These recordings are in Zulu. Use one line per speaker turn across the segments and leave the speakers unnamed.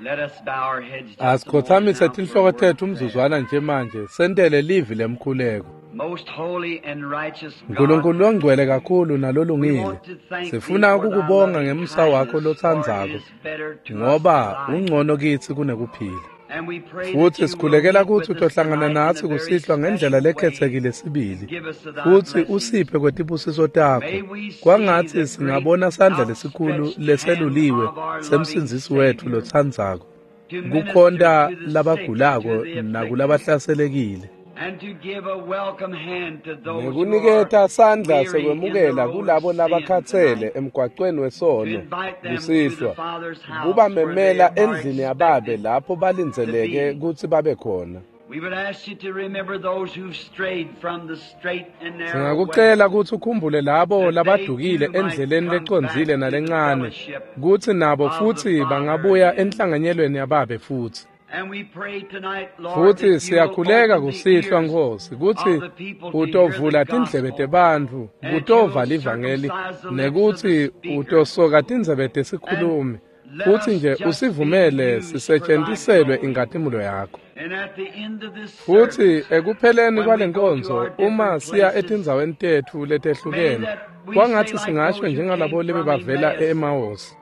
Asikhothamise tinhloko tethu umzuzwana nje manje sendele livi lemkhuleko. Nkulunkulu ongcwele kakhulu nalolungile, sifuna ukukubonga ngemsa wakho lothandzako ngoba ungcono kithi kunekuphila. Futhi sikhulekela ukuthi utohlangana nathi kusihlwa ngendlela lekhethekile sibili, futhi usiphe kwetibusiso takho kwangathi singabona sandla lesikhulu leseluliwe semsinzisi wethu lothandzako kukhonda labagulako nakulabahlaselekile, nekuniketa sandla sekwemukela kulabo labakhathele emgwaqweni wesono kusihlwa, kuba memela endlini yababe lapho balindzeleke kutsi babe khona. Singakucela ukuthi ukhumbule labo labadukile endleleni lecondzile nalencane, kutsi nabo futhi bangabuya enhlanganyelweni yababe futhi. Futhi siyakhuleka kusihlwa Nkosi kuthi utovula tindlebe tebantfu, utovala ivangeli, nekuthi utosoka tindlebe tesikhulumi, futhi nje usivumele sisetshenziselwe ingatimulo yakho. Futhi ekupheleni kwalenkonzo uma siya etindzaweni tethu letehlukene, kwangathi singasho njengalabo lebe bavela e-Emmaus,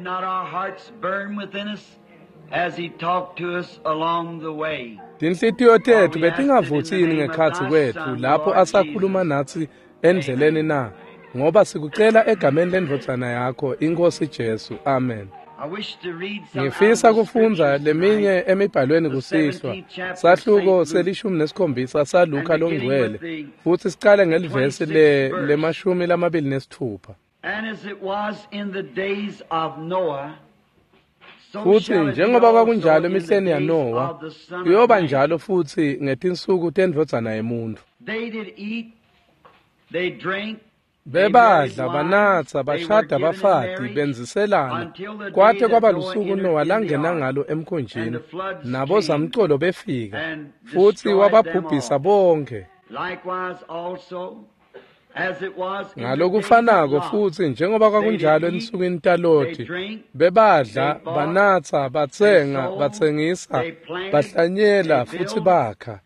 as he talked to us along the way.
Tinhlitiyo tethu betingavuthini ngekhatsi kwethu lapho asakhuluma nathi endleleni na, ngoba sikucela egameni lendvodzana yakho iNkosi Jesu. Amen. Ngifisa kufundza leminye emibhalweni kusihlwa sahluko selishumi nesikhombisa saLuka longcwele, futhi siqale ngelivesi lemashumi lamabili nesithupha.
And as it was in the days of Noah,
futhi njengoba kwakunjalo emihleni yaNowa, kuyoba njalo futhi ngetinsuku tendvodzana yemuntfu. Bebadla, banatsa, bashada bafati, benziselana, kwate kwaba lusuku uNowa langena ngalo emkhunjini, nabo zamcolo befika, futhi wababhubhisa bonke. Ngalokufanako futhi njengoba kwakunjalo ensukwini taLoti, bebadla, banatsa, batsenga, batsengisa, bahlanyela futhi bakha.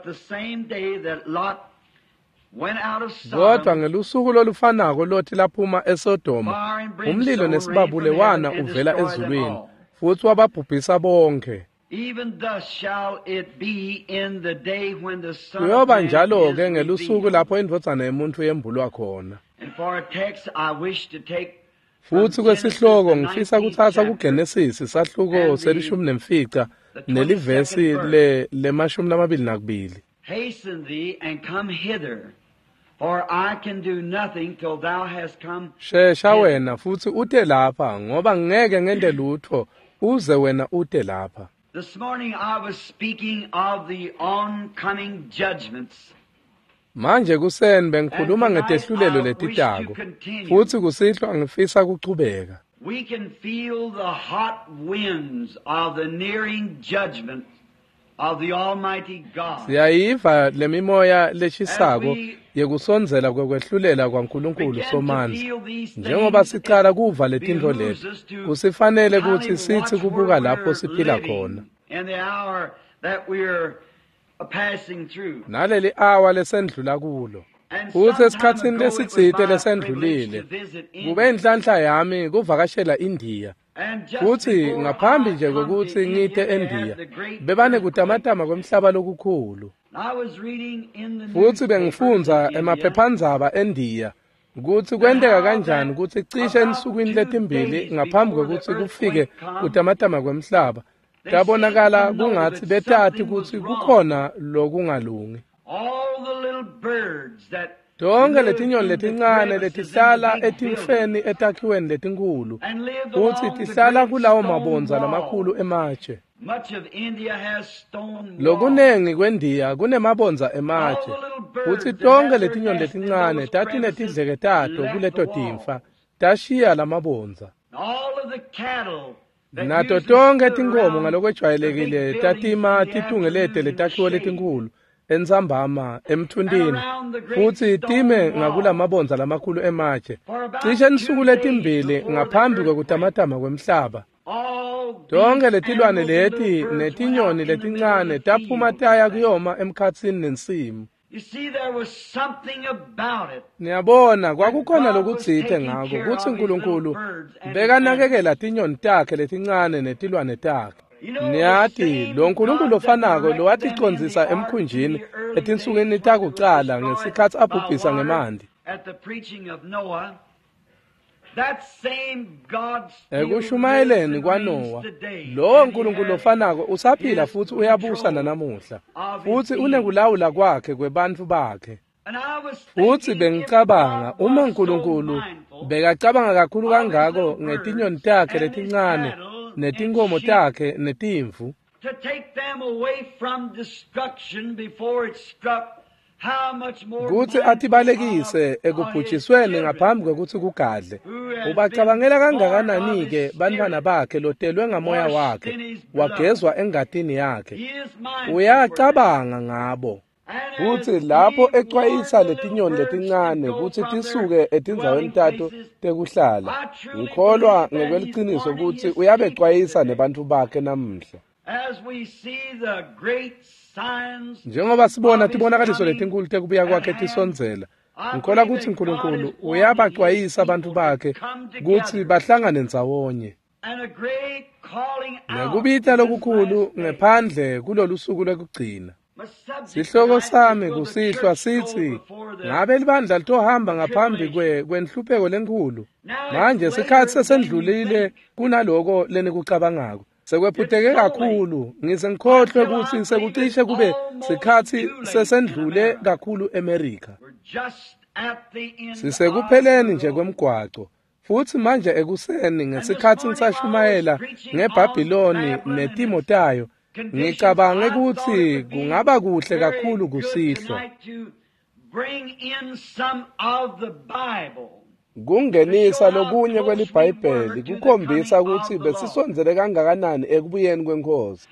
Kodwa ngelusuku lolufanako Loti laphuma eSodoma, umlilo nesibabule wana uvela ezulwini, futhi wababhubhisa bonke.
Even thus shall it be in the day when the Son
kuyoba
of Man
njalo
is
ke ngelusuku
revealed.
lapho indvodzana yemuntu yembulwa khona.
And for a text I wish to take
Futhi kwesihloko ngifisa kuthatha kuGenesis sahluko selishumi nemfica nelivesi lemashumi lamabili nakubili.
Hasten thee and come hither, for I can do nothing till thou hast come.
Shesha wena futhi ute lapha ngoba ngeke ngende lutho uze wena ute lapha.
This morning I was speaking of the oncoming judgments.
Manje kuseni bengikhuluma ngetehlulelo letitako, futhi kusihlwa ngifisa kuchubeka.
We can feel the hot winds of the nearing judgment of the Almighty God.
Siyayiva lemimoya leshisako yekusondzela kwekwehlulela kwaNkulunkulu Somandla. Njengoba siqala kuva letintfo leti, kusifanele ukuthi sithi kubuka lapho siphila khona.
In the hour that we're passing through.
Naleli hour lesendlula kulo. Futhi esikhatsini lesitsite lesendlulile, kube inhlanhla yami kuvakashela India. Futhi ngaphambi nje kokuthi ngite eNdiya, bebane kutamatama kwemhlaba lokukhulu. Futhi bengifundza emaphephandzaba eNdiya ukuthi kwenteka kanjani ukuthi cishe ensukwini letimbili ngaphambi kokuthi kufike kutamatama kwemhlaba, tabonakala kungathi betati ukuthi kukhona lokungalungi.
All the little birds that
Tonke letinyoni letincane letihlala etimfeni etakhiweni letinkulu, futhi tihlala kulawo mabonza lamakhulu ematshe.
much of India has stone walls.
Lokunengi kweNdiya kunemabonza ematshe, futhi tonke letinyoni letincane tatinetidleke tato kuleto timfa, tashiya lamabonza.
All of the cattle that
Nato
usually
tonke
stood
tinkhomo
around
ngalokwejwayelekile
the big
tatima
buildings in the
titungelete
afternoon in the
letakhiwo
shade.
letinkulu entsambama emthundini, futhi time ngakula mabonza lamakhulu ematshe cishe insuku letimbili ngaphambi kwekutamatama kwemhlaba, tonke letilwane leti netinyoni letincane taphuma taya kuyoma emkhatsini nensimu. Niyabona kwakukhona lokutsite ngako kutsi uNkulunkulu bekanakekela tinyoni takhe letincane netilwane takhe. Niyati lo Nkulunkulu ofanako lo waticondzisa emkhunjini etinsukwini takucala ngesikhathi abhubhisa ngemanti. Ekushumayeleni kwaNowa lo Nkulunkulu ofanako usaphila futhi uyabusa nanamuhla futhi unekulawula kwakhe kwebantfu bakhe. Futhi bengicabanga uma uNkulunkulu bekacabanga kakhulu kangako ngetinyoni takhe letincane netinkomo takhe netimvu kuthi atibalekise ekubhujisweni ngaphambi kwekuthi kugadle. Ubacabangela kangakanani-ke bantwana bakhe lotelwe ngamoya wakhe wagezwa engatini yakhe. Uyacabanga ngabo kuthi lapho exwayisa letinyoni letincane ukuthi tisuke etindzaweni tato tekuhlala. Ukholwa ngekweliciniso ukuthi uyabexwayisa nebantfu bakhe namuhla. Njengoba sibona tibonakaliso letinkulu tekubuya kwakhe tisondzela, ngikholwa ukuthi uNkulunkulu uyabaxwayisa abantu bakhe ukuthi bahlangane ndzawonye. Nekubita lokukhulu ngephandle kulolu suku lokugcina. Sihloko sami kusihlwa sithi ngabe libandla litohamba ngaphambi kwenhlupheko lenkulu. Manje sikhathi sesendlulile kunaloko lenikucabangako. Sekwephuteke kakhulu ngize ngikhohlwe ukuthi sekucishe kube sikhathi sesendlule kakhulu eMerika. Sisekupheleni nje kwemgwaco futhi manje ekuseni ngesikhathi ngisashumayela ngeBhabhiloni netimo tayo ngicabanga ukuthi kungaba kuhle kakhulu kusihlwa kungenisa lokunye kweliBhayibheli kukhombisa ukuthi besisondzele kangakanani ekubuyeni kwenkosi.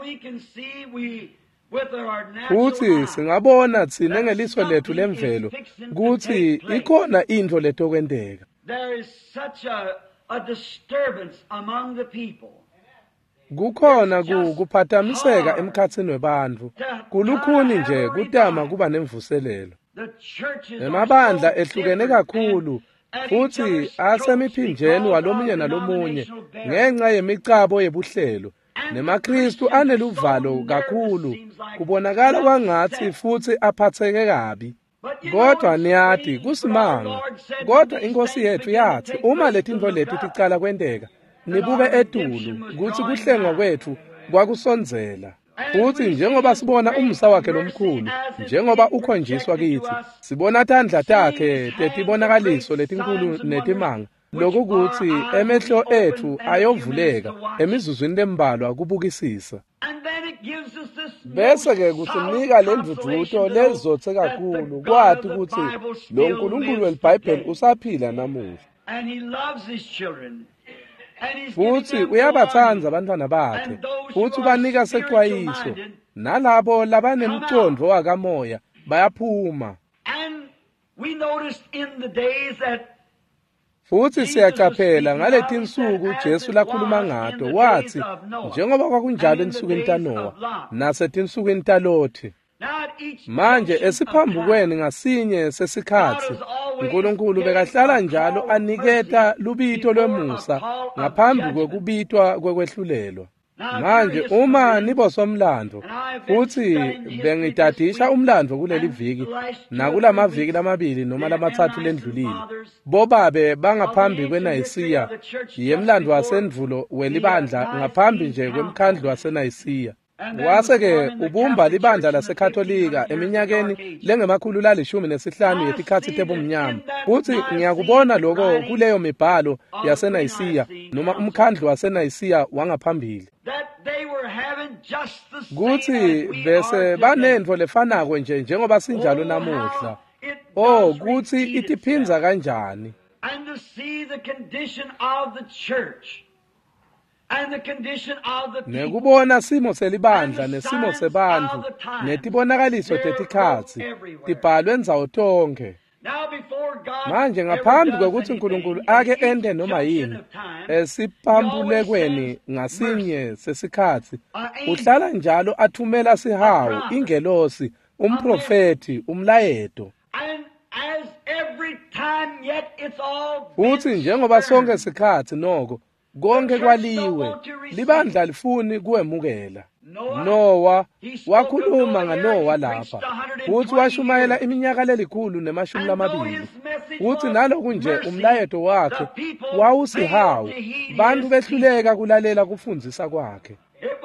Futhi singabona thina ngeliso lethu lemvelo ukuthi ikhona into letokwendeka. Kukhona kuphathamiseka emkhatsini webantfu. Kulukhuni nje kutama kuba nemvuselelo. Emabandla ehlukene kakhulu futhi asemiphinjeni walomunye nalomunye ngenxa yemicabo yebuhlelo. NemaKristu aneluvalo kakhulu kubonakala kwangathi futhi aphatheke kabi. Kodwa niyati kusimanga. Kodwa inkosi yethu yathi uma letintfo leti ticala kwendeka nibuke etulu ukuthi kuhlengwa kwethu kwakusondzela. Futhi njengoba sibona umsa wakhe lomkhulu njengoba ukhonjiswa kithi sibona tandla takhe tetibonakaliso letinkulu netimanga lokuthi emehlo ethu ayovuleka emizuzwini lembalwa kubukisisa. Bese ke kusinika lendvudvuto lezothe kakhulu kwathi ukuthi lo Nkulunkulu weBhayibheli usaphila namuhla. Futhi uyabathanda abantwana bakhe futhi ubanika sexwayiso nalabo labanemcondvo wakamoya bayaphuma. Futhi siyacaphela ngaletinsuku uJesu lakhuluma ngato wathi njengoba kwakunjalo ensukwini taNowa nasetinsukwini taLothi. Manje esiphambukweni ngasinye sesikhathi uNkulunkulu bekahlala njalo aniketa lubito lwemusa ngaphambi kwekubitwa kwekwehlulela. Manje uma nibosomlandvo futhi bengitadisha umlandvo kuleli viki nakulamaviki lamabili noma lamathathu lendlulile bobabe bangaphambi kweNayisiya yemlandvo wasendvulo welibandla ngaphambi nje kwemkhandlu waseNayisiya. Wase-ke ubumba libandla laseKatholika eminyakeni lengemakhulu la15 yetikhatsi tebumnyama. Futhi ngiyakubona lokho kuleyo mibhalo yaseNayisiya noma umkhandlu waseNayisiya wangaphambili. Kuthi bese banentfo lefanako nje njengoba sinjalo namuhla. Kuthi itiphinza kanjani. Nekubona simo selibandla nesimo sebantfu netibonakaliso tetikhatsi tibhalwe ndzawo tonke. Manje ngaphambi kokuthi uNkulunkulu ake ende noma yini esipambulekweni ngasinye sesikhathi uhlala njalo athumela sihawu, ingelosi, umprofeti, umlayeto. Uthi njengoba sonke isikhathi noko konke kwaliwe libandla lifuni kuwemukela. Noah wakhuluma ngaNoah lapha futhi washumayela iminyaka lelikhulu nemashumi lamabili. Uthi naloku nje umlayeto wakhe wawusihawu, bantu behluleka kulalela kufundisa kwakhe.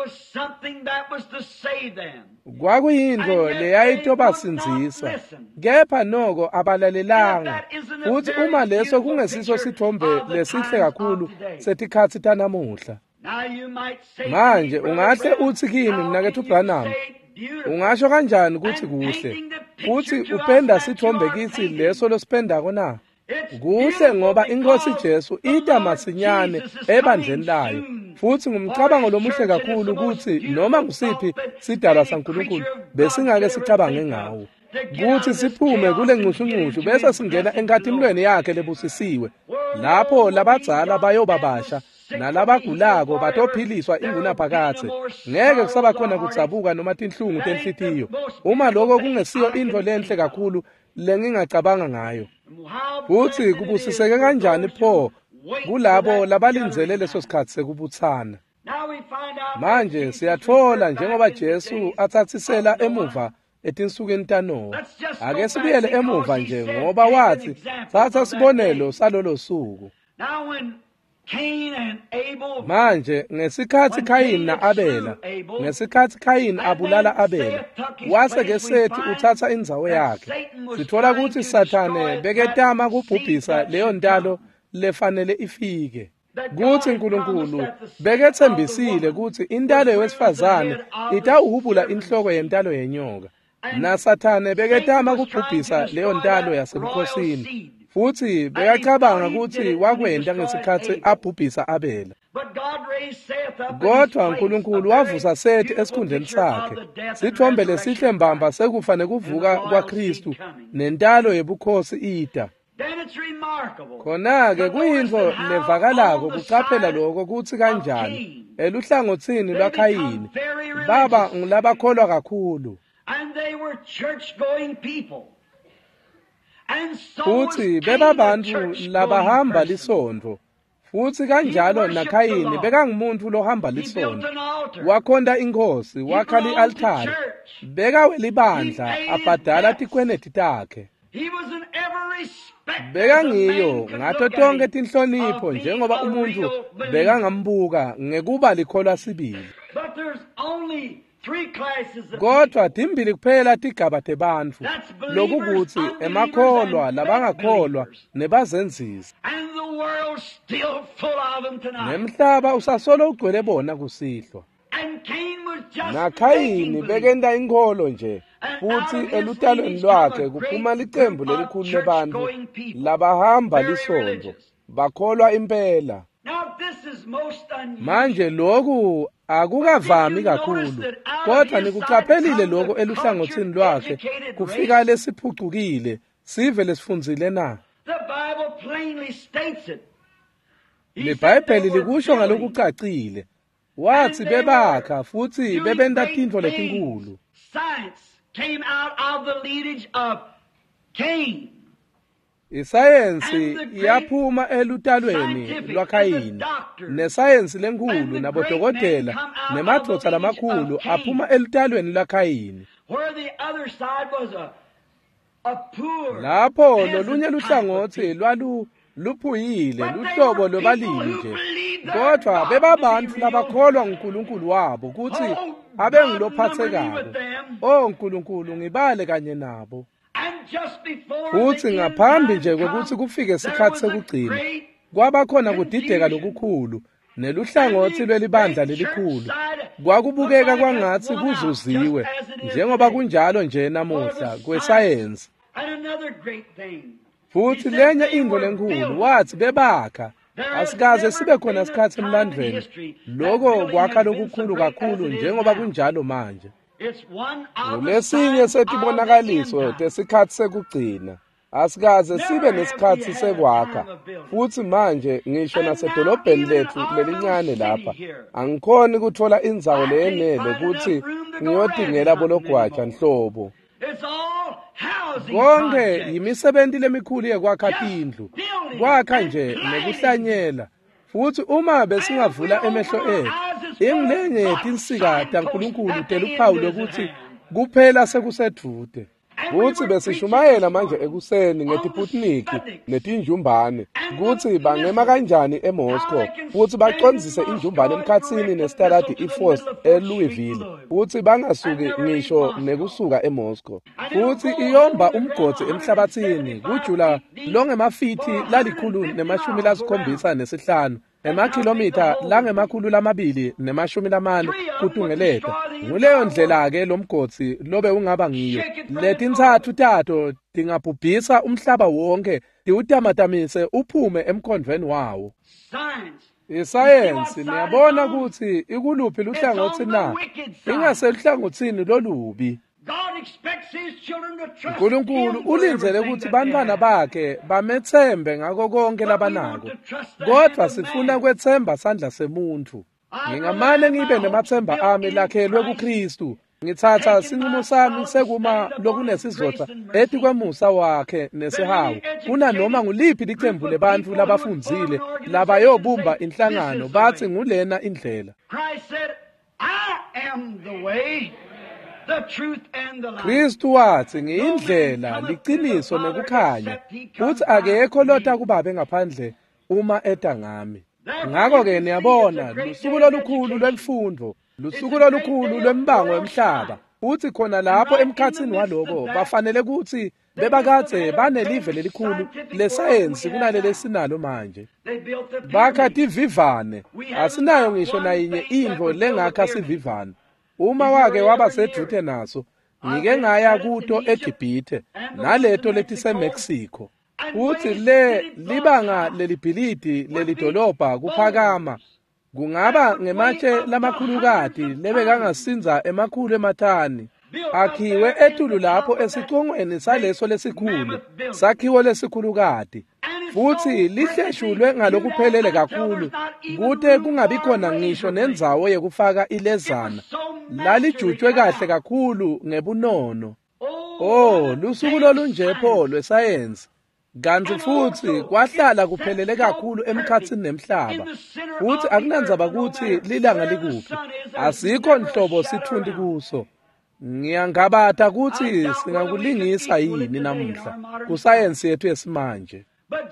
Kwakuyinto leyayitobasinzisa, kepha noko abalalelanga. Futhi uma leso kungesiso sithombe lesihle kakhulu setikhathi tanamuhla. Manje ungahle uthi kimi mnakethu Branham, ungasho kanjani ukuthi kuhle? Futhi upenda sithombe kithi leso losipendako na? Kuhle ngoba iNkosi Jesu ita masinyane ebandleni layo. Futhi ngumcabango lomuhle kakhulu ukuthi noma ngusiphi sidalwa saNkulunkulu besingake sicabange ngawo. Kuthi siphume kule ncushunqushu bese singena enkathimlweni yakhe lebusisiwe. Lapho labadzala bayobabasha nalabagulako batophiliswa ingunaphakathe. Ngeke kusaba khona kutsabuka noma tinhlungu tenhlitiyo. Uma lokho kungesiyo into lenhle kakhulu lengingacabanga ngayo. Futhi kubusiseke kanjani pho kulabo labalindzele leso sikhathi sekubuthana. Manje siyathola njengoba Jesu athathisela emuva etinsukeni taNoah. Ake sibuyele emuva nje ngoba wathi thatha sibonelo salolo suku. Manje ngesikhathi Kayini na-Abela, ngesikhathi Kayini abulala Abela, wase-ke Sethi uthatha indzawo yakhe. Sithola ukuthi Sathane beketama kubhubhisa leyo ntalo lefanele ifike. Kuthi uNkulunkulu bekethembisile ukuthi intalo yowesifazane itawuhubula inhloko yentalo yenyoka. Na Sathane beketama kubhubhisa leyo ntalo yasebukhosini. Futhi bekacabanga ukuthi wakwenda ngesikhathi abhubhisa Abela. Kodwa uNkulunkulu wavusa Sethi esikhundleni sakhe. Sithombe lesihle mbamba sekufa nekuvuka kwaKristu nentalo yebukhosi ita. Khona-ke kuyinto levakalako kucaphela lokho kuthi kanjani eluhlangothini lwaKhayini baba ngilabakholwa kakhulu. Futhi bebabantu labahamba lisondvo. Futhi kanjalo naKhayini bekangumuntu lohamba lisondvo. Wakhonda inkosi, wakha li-altari, bekawela ibandla, abhadala tikweneti takhe. Bekangiyo ngato tonke tinhlonipho njengoba umuntu bekangambuka ngekuba likholwa sibili. Kodwa timbili kuphela tigaba tebantfu, lokukuthi emakholwa labangakholwa nebazenzisi. Nemhlaba usasolo ugcwele bona kusihlwa. NaKhayini bekenda inkholo nje, futhi elutalweni lwakhe kuphuma licembu lelikhulu lebantfu labahamba lisondvo, bakholwa impela. Manje loku akukavami kakhulu, kodwa nikucaphelile lokho eluhlangothini lwakhe kufika lesiphucukile sive lesifundzile na. LeBhayibheli likusho ngalokucacile. Wathi bebakha futhi bebenta tintfo letinkulu. Isayensi yaphuma elutalweni lwaKhayini, nesayensi lenkulu nabodokotela nemadvodza lamakhulu aphuma elutalweni lwaKhayini. Lapho lolunye luhlangothi luphuyile, luhlobo lobalili nje. Kodwa bebabantu labakholwa nguNkulunkulu wabo ukuthi abe ngilophathekayo. Oh Nkulunkulu ngibale kanye nabo. Futhi ngaphambi nje kokuthi kufike isikhathi sekugcina, kwabakhona kudideka lokukhulu, neluhlangothi lwelibandla lelikhulu. Kwakubukeka kwangathi kuzuziwe, njengoba kunjalo nje namuhla kwesayensi. Futhi lenye into lenkulu wathi bebakha, asikaze sibe khona isikhathi emlandweni lokho kwakha lokukhulu kakhulu njengoba kunjalo manje. Lesinye setibonakaliso tesikhathi sekugcina. asikaze sibe nesikhathi sekwakha futhi manje ngisho nasedolobheni lethu lelincane lapha angikhoni ukuthola indzawo leyenele ukuthi ngiyodingela bologwaja nhlobo. Konke yimisebenti lemikhulu yekwakha tindlu, kwakha nje nekuhlanyela. Futhi uma besingavula emehlo ethu ingilenye yetinsika taNkulunkulu teluphawu lokuthi kuphela sekusedude. Futhi besishumayela manje ekuseni ngetiputniki netinjumbane kuthi bangema kanjani eMoscow futhi bacondzise injumbane emkhatsini nestaradi iForce eLouisville futhi bangasuki ngisho nekusuka eMoscow. Futhi iyomba umgodzi emhlabathini kujula longemafithi lalikhulu-75 emakhilomitha langemakhulu-240 kutungeleka. Nguleyo ndlela-ke lo mgodzi lobe ungaba ngiyo. Letintsathu tato tingabhubhisa umhlaba wonke tiwutamatamise uphume emkhondweni wawo. Isayensi niyabona ukuthi ikuluphi luhlangothi na, ingaseluhlangothini lolubi. uNkulunkulu ulinzele ukuthi bantwana bakhe bamethembe ngako konke labanako. Kodwa sifuna kwethemba sandla semuntu. Ngingamane ngibe nemathemba ami lakhelwe kuKristu. Ngithatha sinqumo sami sekuma lokunesizotha ethi kwemusa wakhe nesihawu. Kuna noma nguliphi licembu lebantfu labafundzile labayobumba inhlangano bathi ngulena indlela. Kristu wathi ngiyindlela, liciniso nekukhanya, futhi akekho lota kubabe ngaphandle uma eta ngami. Ngakho-ke niyabona, lusuku lolukhulu lwemfundo, lusuku lolukhulu lwembango emhlaba, futhi khona lapho emkhatsini waloko bafanele ukuthi bebakadze banelive lelikhulu lesayensi kunaleli sinalo manje. Bakha tivivane, asinayo ngisho nayinye intfo lengakha sivivane. Uma wake waba seduze naso, ngike ngaya kuto eGibhithe naleto letiseMexico. Futhi libanga lelibhilidi lelidolobha kuphakama kungaba ngematshe lamakhulukati lebekangasinza emakhulu emathani. Akhiwe etulu lapho esicongweni saleso lesikhulu, sakhiwo lesikhulukati. Futhi lihleshulwe ngalokuphelele kakhulu kute kungabikhona ngisho nendzawo yekufaka ilezana. Lalijutshwe kahle kakhulu ngebunono. Lusuku lolunjepho lwesayensi. Kanti futhi kwahlala kuphelele kakhulu emkhatsini nemhlaba. Futhi akunandzaba ukuthi lilanga likuphi. Asikho nhlobo sithundi kuso. Ngiyangabatha ukuthi singakulingisa yini namuhla kusayensi yethu yesimanje.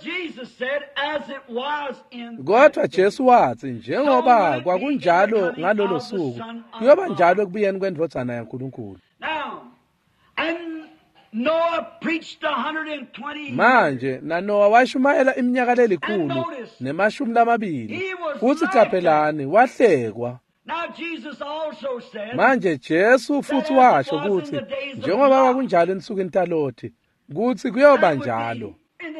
Kodwa Jesu wathi njengoba kwakunjalo ngalolo suku kuyoba njalo ekubuyeni kwendvodzana yaNkulunkulu. Manje naNowa washumayela iminyaka lelikhulu ne20 futhi caphelani wahlekwa. Manje Jesu futhi washo ukuthi njengoba kwakunjalo ensukwini talothi kuthi kuyoba njalo.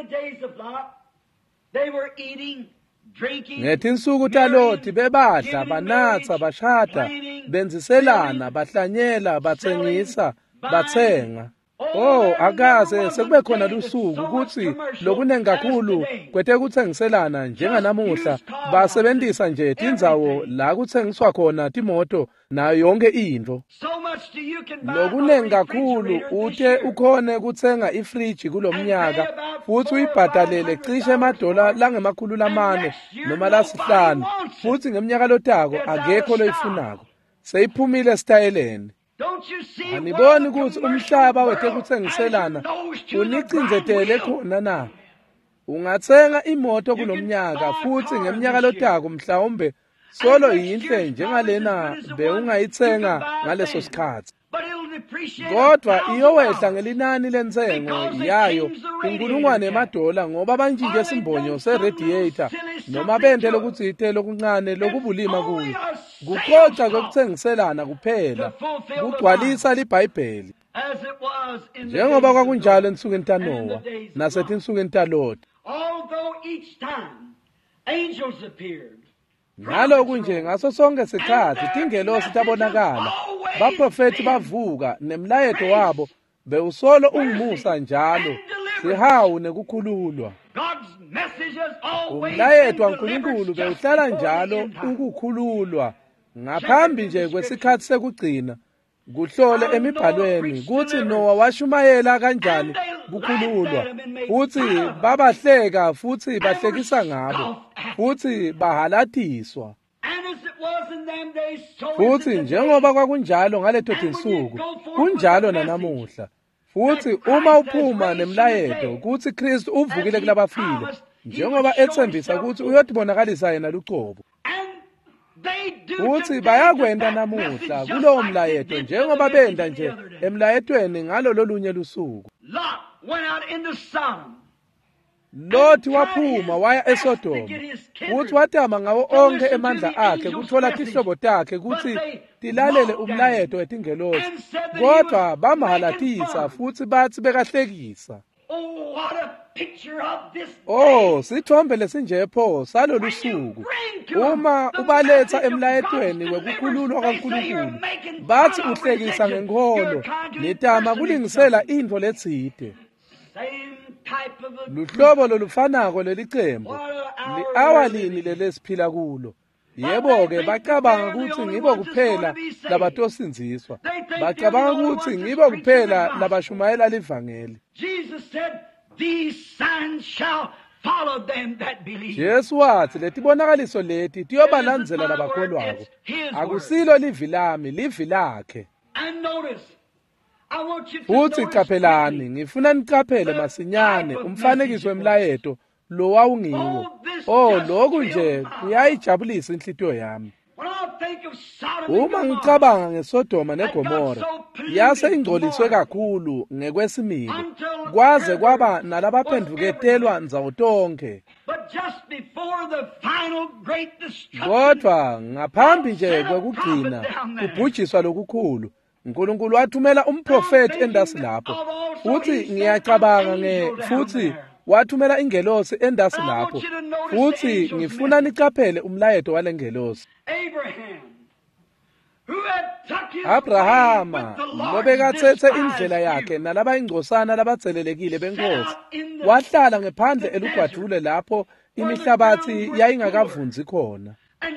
Ngetinsuku talothi bebadla, banatha, bashada, benziselana, bahlanyela, bathengisa, bathenga. Akaze sekube khona lusuku ukuthi lokunengi kakhulu kwete kuthengiselana njenganamuhla basebenzisa nje tindzawo la kuthengiswa khona timoto nayo yonke into. Lokunengi kakhulu uthe ukhone kuthenga ifriji kulomnyaka futhi uyibhadalele cishe $4 noma lasihlanu futhi ngeminyaka lotako akekho loyifunako. Seyiphumile esitayeleni. Aniboni ukuthi umhlaba wethe kuthengiselana unicinzetele khona na? Ungathenga imoto kulomnyaka futhi ngeminyaka lotako mhlawumbe solo yinhle njengalena beungayithenga ngaleso sikhathi. Kodwa iyowehla ngelinani lentengo yayo $1,000 ngoba banjinje isimbonyo seradiator noma bente lokuthi ithelo kuncane lokubulima kuyo. Kuqoqa kokuthengiselana kuphela kugcwalisa liBhayibheli. Njengoba kwakunjalo ensukwini taNowa nasetinsukwini taLoti. Ngalo kunje ngaso sonke isikhathi tingelosi tabonakala, baprofeti bavuka nemlayeto wabo bewusolo ungumusa njalo sihawu nekukhululwa. Umlayeto waNkulunkulu bewuhlala njalo ukukhululwa ngaphambi nje kwesikhathi sekugcina. Kuhlole emibhalweni kuthi Nowa washumayela kanjani kukhululwa, futhi babahleka futhi bahlekisa ngabo, futhi bahalatiswa. Futhi njengoba kwakunjalo ngaleto zinsuku, kunjalo nanamuhla. Futhi uma uphuma nemlayeto kuthi Kristu uvukile kulabafile, njengoba ethembisa ukuthi uyotibonakalisa yena luqobo. Futhi bayakwenda namuhla kulowo mlayeto njengoba benda nje emlayetweni ngalo lolunye lusuku. Loti waphuma waya eSodoma, futhi watama ngawo onke emandla akhe kuthola tihlobo takhe ukuthi tilalele umlayeto wetingelosi, kodwa bamhalatisa futhi bathi bekahlekisa. Sithombe lesinjepho salolu suku. Uma ubaletha emlayetweni wekukhululwa kaNkulunkulu, bathi uhlekisa ngenkolo, nitama kulingisela into letsite. Luhlobo lolufanako lelicembu, li-awalini lelesiphila kulo. Yebo-ke bacabanga ukuthi ngibo kuphela labatosinziswa. Bacabanga ukuthi ngibo kuphela labashumayela livangeli. Jesu wathi letibonakaliso leti tiyobalandzela labakholwako. Akusilo livi lami, livi lakhe. Futhi qaphelani, ngifuna niqaphele masinyane umfanekiso wemlayeto lo wawungiwo. Lokhu nje kuyayijabulisa inhlitiyo yami. Uma ngicabanga ngeSodoma neGomora, yase ingcoliswe kakhulu ngekwesimilo, kwaze kwaba nalabaphenduketelwa nzawo tonke. Kodwa ngaphambi nje kwekugcina kubhujiswa lokukhulu, uNkulunkulu wathumela umprofeti endasi lapho. Futhi ngiyacabanga futhi wathumela ingelosi endasi lapho. Futhi ngifuna niqaphele umlayeto walengelosi. Abrahama lobekathethe indlela yakhe nalaba ingcosana labatselelekile benkosi, wahlala ngephandle elugwadule lapho imihlabathi yayingakavunzi khona.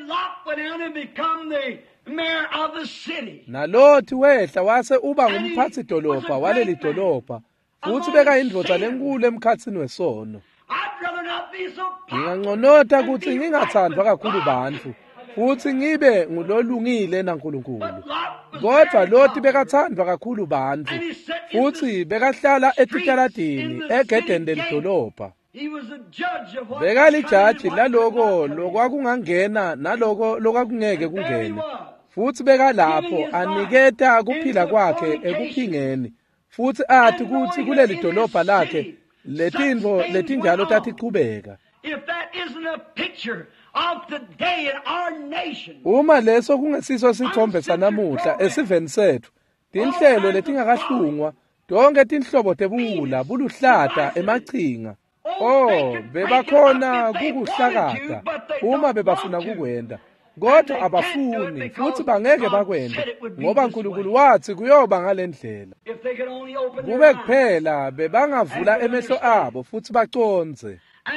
Nalothi wehla wase uba ngumphathi dolobha waleli dolobha, futhi bekayindvodza lenkulu emkhatsini wesono. Nginganconota ukuthi ngingathandwa kakhulu bantu, futhi ngibe ngulolungile naNkulunkulu. Kodwa Loti bekathandwa kakhulu bantu, futhi bekahlala etitaladini egedeni lelidolobha. Bekalijaji laloko lokwakungangena naloko lokwakungeke kungene. Futhi bekalapho aniketa kuphila kwakhe ekuphingeni, futhi athi ukuthi kuleli dolobha lakhe letintfo letinjalo tatiqhubeka. Uma leso kungesiso sithombe sanamuhla esiveni sethu, tinhlelo letingakahlungwa, tonke tinhlobo tebuwula buluhlata emachinga. Bebakhona kukuhlakata uma bebafuna kukwenda, kodwa abafuni futhi bangeke bakwenda, ngoba uNkulunkulu wathi kuyoba ngalendlela. Kube kuphela bebangavula emehlo abo futhi baconze.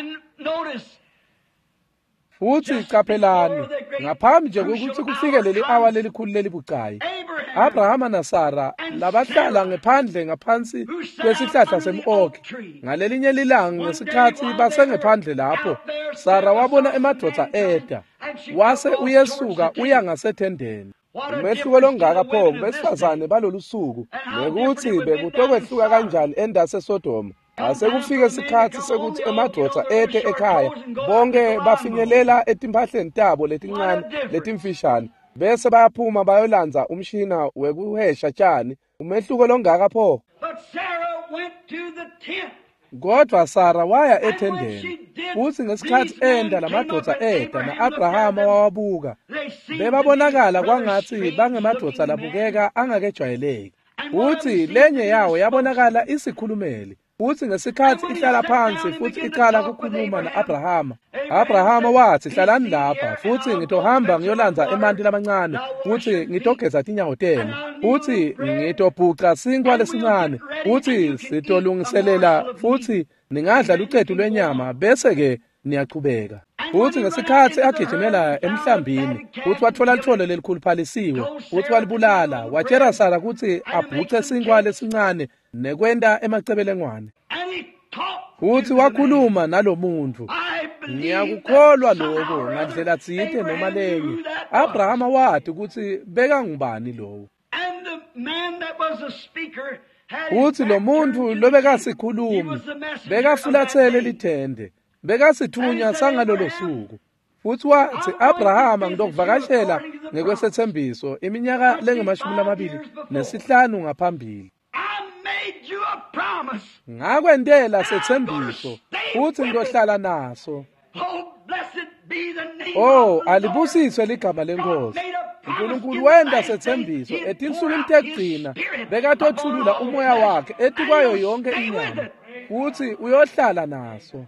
Futhi qaphelani, ngaphambi nje kokuthi kufike leli awa lelikhulu lelibucayi, Abrahama naSara labahlala ngephandle ngaphansi kwesihlahla sem'okhi. Ngalelinye ilanga ngesikhathi basengephandle lapho, Sara wabona emadoda eda, wase uyesuka uya ngasethendeni. Umehluko longaka pho besifazane balolu suku, nekuthi bekutokwehluka kanjani endase Sodoma. Asekufike isikhathi sekuthi emadoda ede ekhaya bonke bafinyelela etimpahleni tabo letincane letimfishane, bese bayaphuma bayolandza umshina wekuhesha tshani. Umehluko longaka pho. Kodwa Sara waya ethendeni, futhi ngesikhathi enda lamadoda eda na-Abrahama wawabuka, bebabonakala kwangathi bangemadoda labukeka angakejwayeleki. Futhi lenye yawo yabonakala isikhulumeli, futhi ngesikhathi ihlala phansi futhi iqala ukukhuluma na-Abrahama, Abrahama wathi hlalani lapha futhi ngitohamba ngiyolanza emanti lamancane futhi ngitogeza tinyawo tenu futhi ngitobhuca sinkwa lesincane futhi sitolungiselela futhi ningadla lucedu lwenyama bese-ke niyaqhubeka. Futhi ngesikhathi agijimela emhlambini futhi wathola lithole lelikhuluphalisiwe futhi walibulala watshela Sara ukuthi abhuce sinkwa lesincane nekwenda emacebelengwane futhi wakhuluma nalo muntu. Ngiyakukholwa lokho ngandlela tsite noma lenye. Abrahama wathi ukuthi beka ngubani lowo. Futhi lo muntu lobekasikhulumi bekafulathele lithende bekasithunya sangalolo suku. Futhi wathi Abrahama ngidokuvakashela ngekwesethembiso iminyaka lengama-25 ngaphambili. Ngakwendela sethembiso futhi ngizohlala naso. Alibusiswe ligama lenkosi. uNkulunkulu wenda sethembiso ethi insuku imthegcina bekatothulula umoya wakhe ethi kwayo yonke inyama futhi uyohlala naso.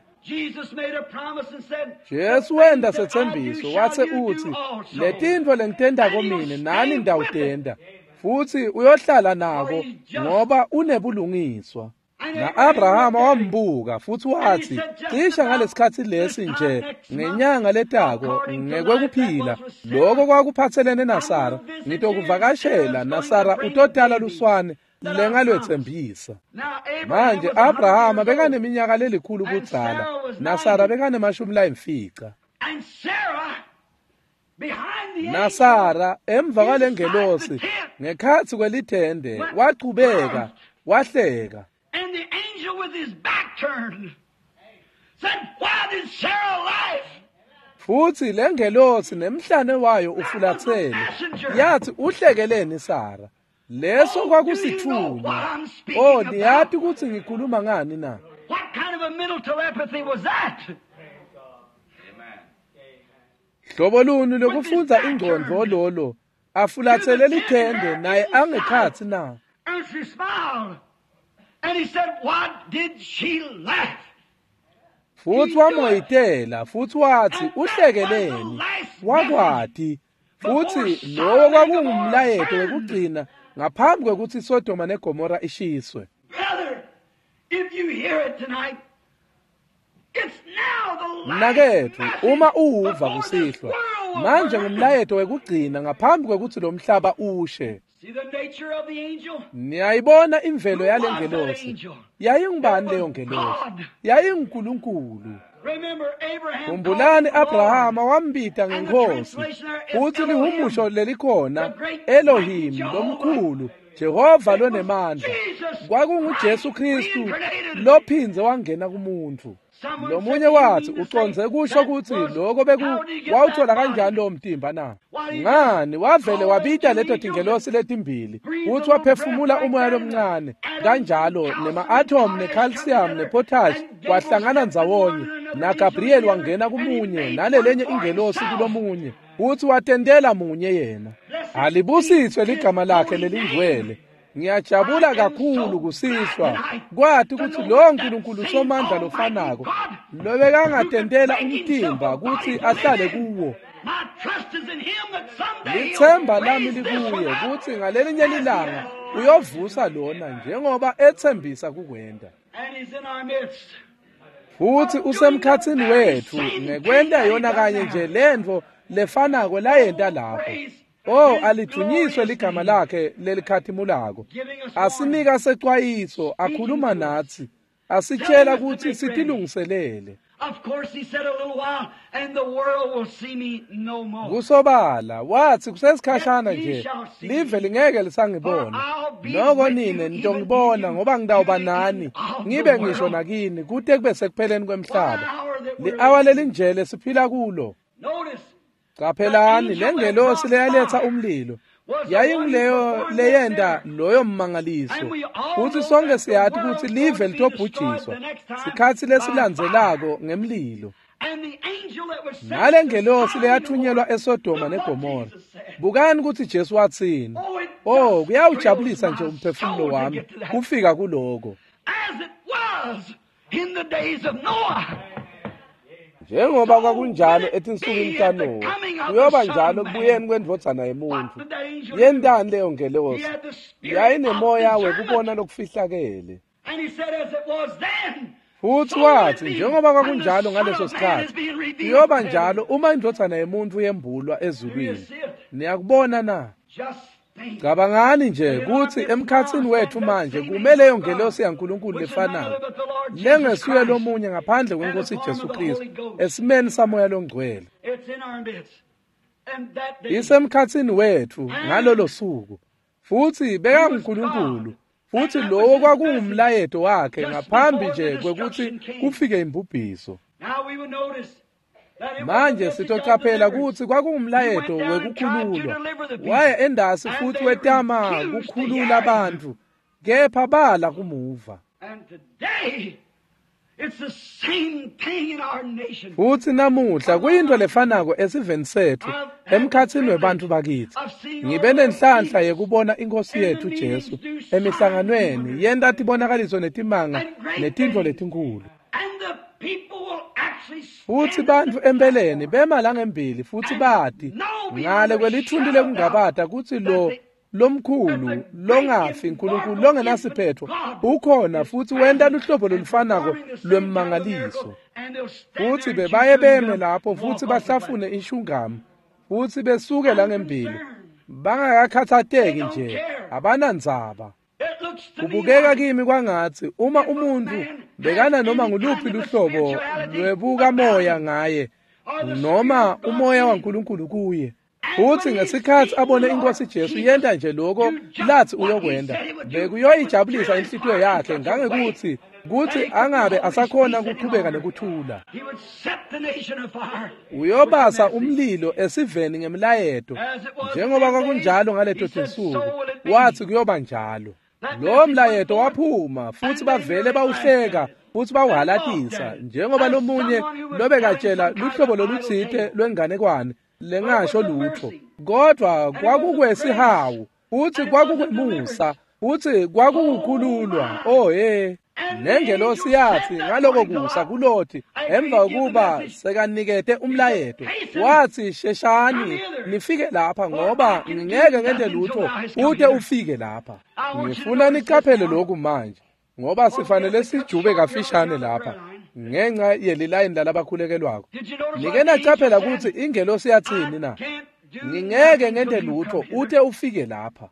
Jesu wenda sethembiso wathe uthi letintfo lengitenda komine nani ndawutenda futhi uyohlala nako ngoba unebulungiswa. Na-Abrahama wambuka futhi wathi cisha ngalesikhathi lesi nje ngenyanga letako ngekwekuphila lokho kwakuphathelene naSara ngitokuvakashela naSara utodala luswane lengalwethembisa. Manje Abrahama bekaneminyaka lelikhulu kudzala naSara bekanemashumi. naSara emva kwalengelosi ngekhathi kwelithende waqhubeka wahleka.
And the angel with his back turned said, "Why did Sarah laugh?"
Futhi lengelosi nemhlane wayo ufulathele yathi uhlekeleni Sara. Leso kwakusithunya. Niyathi ukuthi ngikhuluma ngani na?
What kind of a mental telepathy was that?
Hlobo luni lokufunza ingqondo lolo afulathele lithende naye angekhathi na?
And she smiled. And he said, "What did she laugh?"
Futhi wamoyitela futhi wathi uhlekeleni wakwati. Futhi lowo kwakungumlayeto wekugcina ngaphambi kwekuthi iSodoma neGomora ishiswe.
Brother, if you hear it tonight, it's now the last.
Nakethu uma uva kusihlwa manje ngumlayeto wekugcina ngaphambi kwekuthi lo mhlaba ushe.
See the nature of the angel?
Niyayibona imvelo yalengelosi. Yayingubani leyo ngelosi? YayinguNkulunkulu.
Remember Abraham.
Kumbulani Abrahama wambita ngenkosi. Futhi lihumusho lelikhona Elohim lomkhulu, Jehova lonemandla. KwakunguJesu Kristu lophinze wangena kumuntu. Lomunye wathi uconze kusho ukuthi lokho wawuthola kanjani lo mtimba na? Ngani wavele wabita leto tingelosi letimbili futhi waphefumula umoya lomncane kanjalo nema-atom ne-calcium ne-potash wahlangana ndzawonye naGabriel wangena kumunye nalelenye ingelosi kulomunye futhi watendela munye yena. Alibusiswe ligama lakhe lelingcwele. Ngiyajabula kakhulu kusihlwa kwathi ukuthi lo Nkulunkulu somandla lofanako lobekangatendela umtimba ukuthi ahlale kuwo. Lithemba lami likuye ukuthi ngalelinye ilanga uyovusa lona njengoba ethembisa kukwenda. Futhi usemkhathini wethu ngekwenda yona kanye nje lento lefanako layenda lapho. Alidunyiswe ligama lakhe lelikhathimulako. Asinika secwayiso akhuluma nathi. Asitshela ukuthi sitilungiselele.
Of course he said a little while and the world will see me no more.
Kusobala wathi kusesikhashana nje live lingeke lisangibona. Noko nine nitongibona ngoba ngidawuba nani ngibe ngisho nakini kude kube sekupheleni kwemhlaba. Li-hour lelinjele siphila kulo.
Notice
Qaphelani lengelosi leyaletha umlilo yayingileyo leyenda loyo mmangaliso futhi sonke siyathi ukuthi live litobhujiswa sikhathi lesilandzelako ngemlilo. Nalengelosi leyathunyelwa eSodoma neGomora. Bukani ukuthi Jesu wathini. Kuyawujabulisa nje umphefumulo wami kufika kuloko.
was in the days of Noah.
Njengoba kwakunjalo etinsukwini kaNowa, kuyoba njalo kubuyeni kwendvodzana yomuntu. Yendani leyo ngelosi? Yayinemoya wekubona lokufihlakele. Futhi wathi njengoba kwakunjalo ngaleso sikhathi, kuyoba njalo uma indvodzana yomuntu yembulwa ezulwini. Niyakubona na? Cabangani nje kuthi emkhatsini wethu manje kumele yongelosi yaNkulunkulu lefanayo. Lengesuye lomunye ngaphandle kweNkosi Jesu Kristu esimeni samoya longcwele. Isemkhatsini wethu ngalolo suku. Futhi beka uNkulunkulu. Futhi lowo kwakuwumlayeto wakhe ngaphambi nje kwekuthi kufike imbubhiso. Manje sitocaphela ukuthi kwakuwumlayeto wekukhululwa. Waye endasi futhi wetama kukhulula abantu, kepha bala kumuva. Futhi namuhla kuyinto lefanako esiveni sethu emkhatsini webantu bakithi. Ngibe nenhlanhla yekubona iNkosi yethu Jesu emihlanganweni yenta tibonakaliso netimanga netintfo letinkulu. Futhi bantu empeleni bema langembili futhi bati ngale kwelithundile kungabata kuthi lomkhulu longafi uNkulunkulu longenasiphetho ukhona futhi wenta luhlobo lolufanako lwemmangaliso. Futhi bebaye beme lapho futhi bahlafune ishungamu futhi besuke langembili bangakhathateki nje abanandzaba. Kubukeka kimi kwangathi uma umuntu bekana noma nguluphi luhlobo lwebuka moya ngaye noma umoya waNkulunkulu kuye, futhi ngesikhathi abone iNkosi Jesu yenta nje lokho lathi uyokwenda, bekuyoyijabulisa inhlitiyo yakhe ngangekuthi angabe asakhona ukuqhubeka nokuthula. Uyobasa umlilo esiveni ngemlayeto njengoba kwakunjalo ngaleto tinsuku, wathi kuyoba njalo. Lo mlayeto waphuma futhi bavele bawuhleka futhi bawuhalatisa njengoba lomunye lobekatshela luhlobo loluthite lwenganekwane lengasho lutho. Kodwa kwakukwesihawu futhi kwakukwemusa futhi kwakukukhululwa. Nengelosi yathi ngaloko kusa kulothi emva kokuba sekanikete umlayeto wathi sheshani nifike lapha ngoba ngingeke ngende lutho ude ufike lapha. Ngifuna nicaphele lokhu manje ngoba sifanele sijube kafishane lapha ngenxa yelilayini lalabakhulekelwako. Nike nacaphela ukuthi ingelosi yathini na? Ngingeke ngende lutho ude ufike lapha.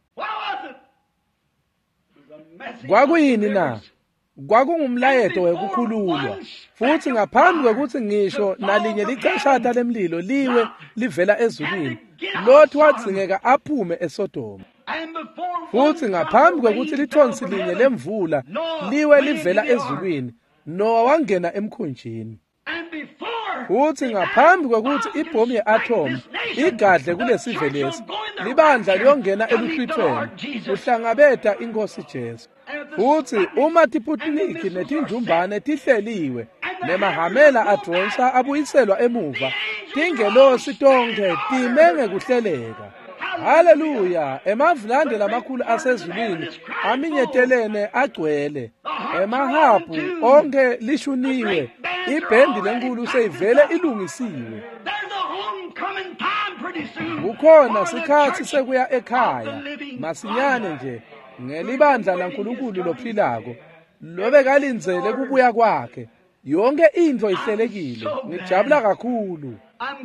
Kwakuyini na? Kwakungumlayeto wekukhululwa. Futhi ngaphambi kwekuthi ngisho nalinye licashata lemlilo liwe livela ezulwini, Lot wadzingeka aphume eSodoma. Futhi ngaphambi kwekuthi lithonsi linye lemvula liwe livela ezulwini, Noah wangena emkhunjini. Futhi ngaphambi kwekuthi ibhomu ye-atom igadle kulesive lesi, libandla liyongena eluhlwithweni kuhlangabeta iNkosi Jesu. Futhi uma tiputniki netinjumbane tihleliwe nemahamela adronsa abuyiselwa emuva, tingelosi tonke time ngekuhleleka. Haleluya! Emavulande lamakhulu asezulwini aminyetelene agcwele, emahabhu onke lishuniwe, ibhendi lenkulu seyivele ilungisiwe. Kukhona sikhathi sekuya ekhaya masinyane nje ngelibandla laNkulunkulu lophilako lobekalindzele kubuya kwakhe. Yonke into ihlelekile. Ngijabula kakhulu.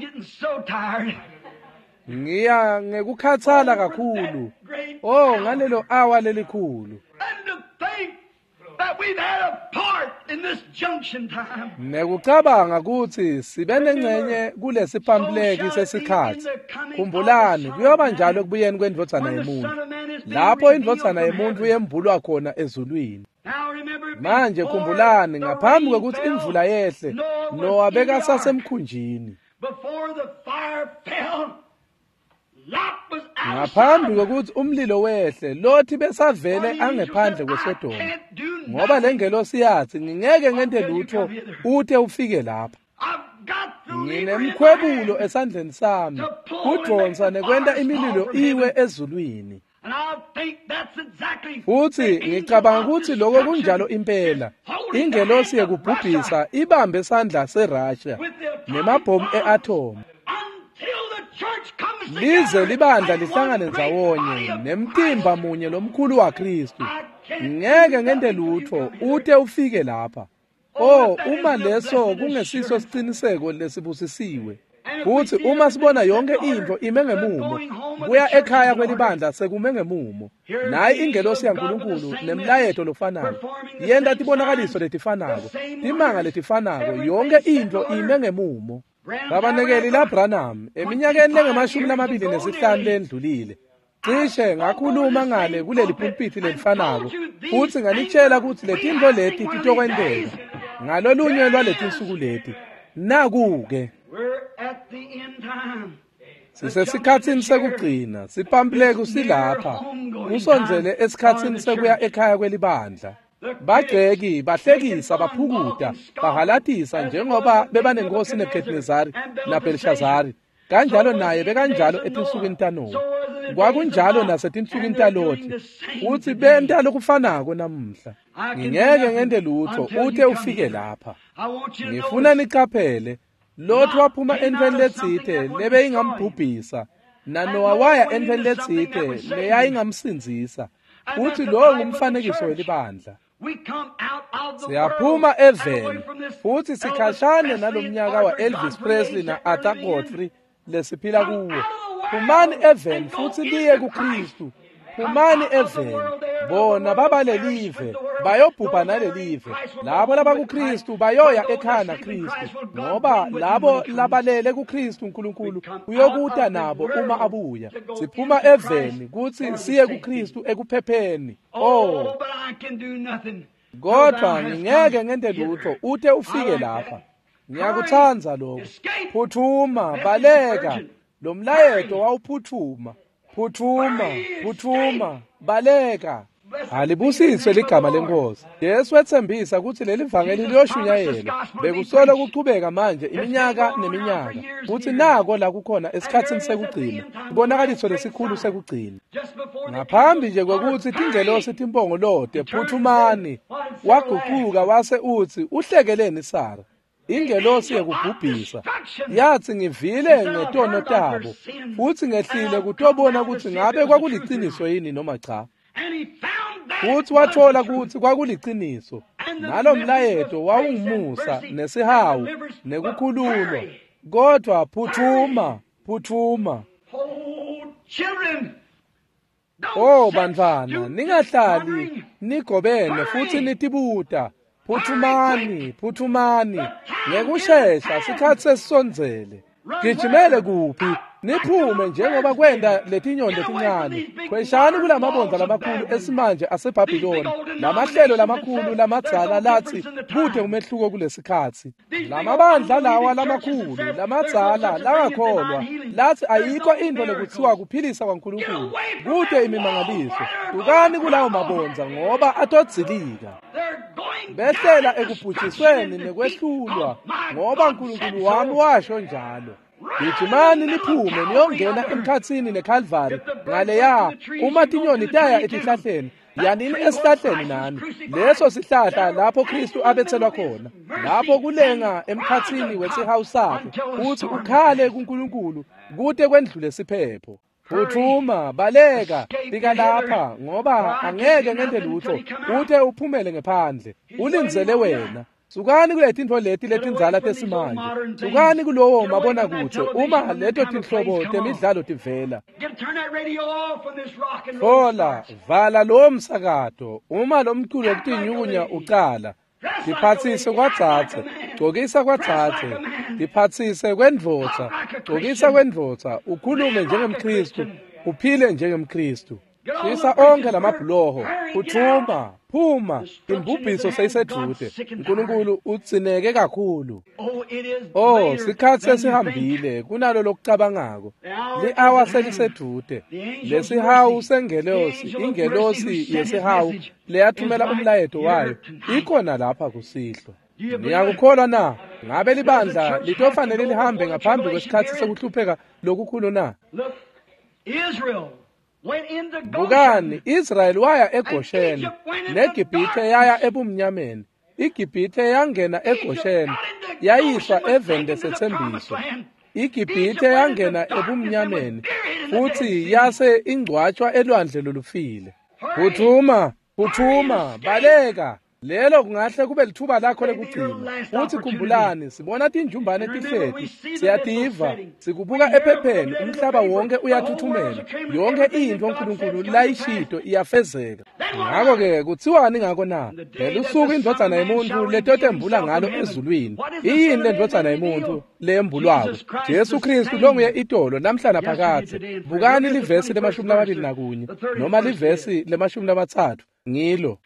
Ngiya ngekukhathala kakhulu. Ngalelo hour lelikhulu. Nekucabanga ukuthi sibe nengcenye kulesiphambileki sesikhathi. Khumbulani kuyoba njalo kubuyeni kwendvodzana yomuntu, lapho indvodzana yomuntu yembulwa khona ezulwini. Manje khumbulani ngaphambi kwekuthi imvula yehle, Noah bekasasemkhunjini. Ngaphambi kokuthi umlilo wehle, Lot besavele angephandle kweSodoma. Ngoba lengelosi yathi ngingeke ngente lutho uthe ufike lapha. Nginemkhwebulo esandleni sami kudronsa nekwenta imililo iwe ezulwini. futhi ngicabanga ukuthi lokho kunjalo impela. Ingelosi yekubhubhisa ibambe isandla seRussia nemabhomu e-atom lize libandla lihlangane ndzawonye nemtimba munye lomkhulu waKristu. Ngeke ngente lutho ute ufike lapha. Uma leso kungesiso siciniseko lesibusisiwe. Futhi uma sibona yonke into ime ngemumo, kuya ekhaya kwelibandla sekume ngemumo. Nayi ingelosi yaNkulunkulu nemlayeto lofanayo yenta tibonakaliso letifanayo, timanga letifanayo, yonke into ime ngemumo. Babanekeli laBranham eminyakeni le-25 lendlulile cishe ngakhuluma ngale kuleli pulpiti lelifanayo, futhi nganitshela ukuthi letinto leti titokwenteka ngalolunye lwaletinsuku leti. Naku-ke sisesikhathini sekugcina, sipampileko silapha kusonzele esikhathini sekuya ekhaya kwelibandla. Bagceki bahlekisa baphukuta bahalatisa njengoba bebanenkosi neBhelishazari naBelishazari, kanjalo naye bekanjalo etinsukwini taNowa, kwakunjalo nasetinsukwini taLothi, futhi benta lokufanako namuhla. Ngingeke ngente lutho ute ufike lapha. Ngifuna nicaphele Lothi waphuma endleleni letsite lebeyingamubhubhisa, naNowa waya endleleni letsite leyayingamsinzisa, futhi lowo ngumfanekiso welibandla. Siyaphuma eveni futhi sikhashane nalomnyaka wa-Elvis Presley na-Arthur Godfrey lesiphila kuwo. Phumani eveni futhi liye kuKristu. Phumani eveni. Bona babalelive bayobhubha nalelive. Labo labakuKristu bayoya ekhaya naKristu, ngoba labo labalele kuKristu uNkulunkulu uyokuta nabo uma abuya. Siphuma eveni kuthi siye kuKristu ekuphepheni. Kodwa ngingeke ngente lutho ute ufike lapha. Ngiyakuthanza lokho. Phuthuma, baleka. Lo mlayeto wawuphuthuma. Phuthuma, baleka. Alibusiswe ligama lenkosi. Yesu ethembisa ukuthi leli vangeli liyoshunyayelwa. Bekusolo kuchubeka manje iminyaka neminyaka. Futhi nako la kukhona esikhathini sekugcina. Ibonakaliso lesikhulu sekugcina. Ngaphambi nje kokuthi tingelosi timbongolode, phuthumani. Waguquka wase uthi uhlekeleni Sara. Ingelosi yekubhubhisa yathi ngivile ngetono tabo, futhi ngehlile kutobona ukuthi ngabe kwakuliciniso yini noma cha. Futhi wathola ukuthi kwakuliciniso. Nalo mlayeto wawungumusa nesihawu nekukhululwa. Kodwa phuthuma. Bantwana, ningahlali nigobene futhi nitibuta. Phuthumani, ngekushesha sikhathi sesisonzele. Gijimele kuphi? Niphume njengoba kwenda letinyondo letincane. Khweshani kulamabondla lamakhulu esimanje aseBhabhiloni, lamahlelo lamakhulu lamadzala lathi kuthe umehluko kulesikhathi. Lamabandla lawa lamakhulu lamadzala langakholwa lathi ayikho into lekuthiwa kuphilisa kwaNkulunkulu, kuthe imimangaliso. Ukani kulawo mabondla ngoba atodzilika. Behlela ekubhujisweni nekwehlulwa ngoba uNkulunkulu wami washo njalo. Gijimani niphume niyongena emkhatsini neKalvari ngaleya uma tinyoni taya etihlahleni. Yanini esihlahleni nani, leso sihlahla lapho Kristu abethelwa khona, lapho kulenga emkhatsini wesihawu sakhe, uthi ukhale kuNkulunkulu kude kwendlule siphepho. Phuthuma, baleka, fika lapha ngoba angeke ngente lutho ude uphumele ngephandle. Ulinzele wena. Sukani kuletinto leti letindzala tesimanje. Sukani kulowo mabona kude uma leto tinhlobo temidlalo tivela. Hola, vala lo msakato. Uma lo mculo kutinyunya uqala. Diphathise kwadzathe, gcokisa kwadzathe. Diphathise kwendvodza, gcokisa kwendvodza. Ukhulume njengemKristu, uphile njengemKristu. Shisa onke lamabhuloho, phuthuma, phuma, imbubhiso seyiseduze. uNkulunkulu utsineke kakhulu. Sikhathi sesihambile kunalo lokucabangako. Li-hour seliseduze. Lesihawu sengelosi, ingelosi yesihawu leyathumela umlayeto wayo, ikhona lapha kusihlwa. Niyakukholwa na? Ngabe libandla litofanele lihambe ngaphambi kwesikhathi sokuhlupheka lokukhulu na?
Israel
bukani Israyeli waya eGosheni neGibhithe yaya ebumnyameni. iGibhithe yangena eGosheni yayiswa evende sethembiso. iGibhithe yangena ebumnyameni futhi yase ingcwatshwa elwandle lolufile. Phuthuma, baleka. Lelo kungahle kube lithuba lakho lekugcina. Futhi khumbulani, sibona tinjumbane etihleti, siyativa, sikubuka ephepheni, umhlaba wonke uyathuthumela. Yonke into uNkulunkulu layishito iyafezeka. Ngakho-ke kuthiwani ngako na? Phela usuku indodana yomuntu letotembula ngalo ezulwini. Yini le ndodana yomuntu lembulwako? Jesu Kristu lo nguye idolo namhla naphakade. Bukani livesi le21 noma livesi le30. Ngilo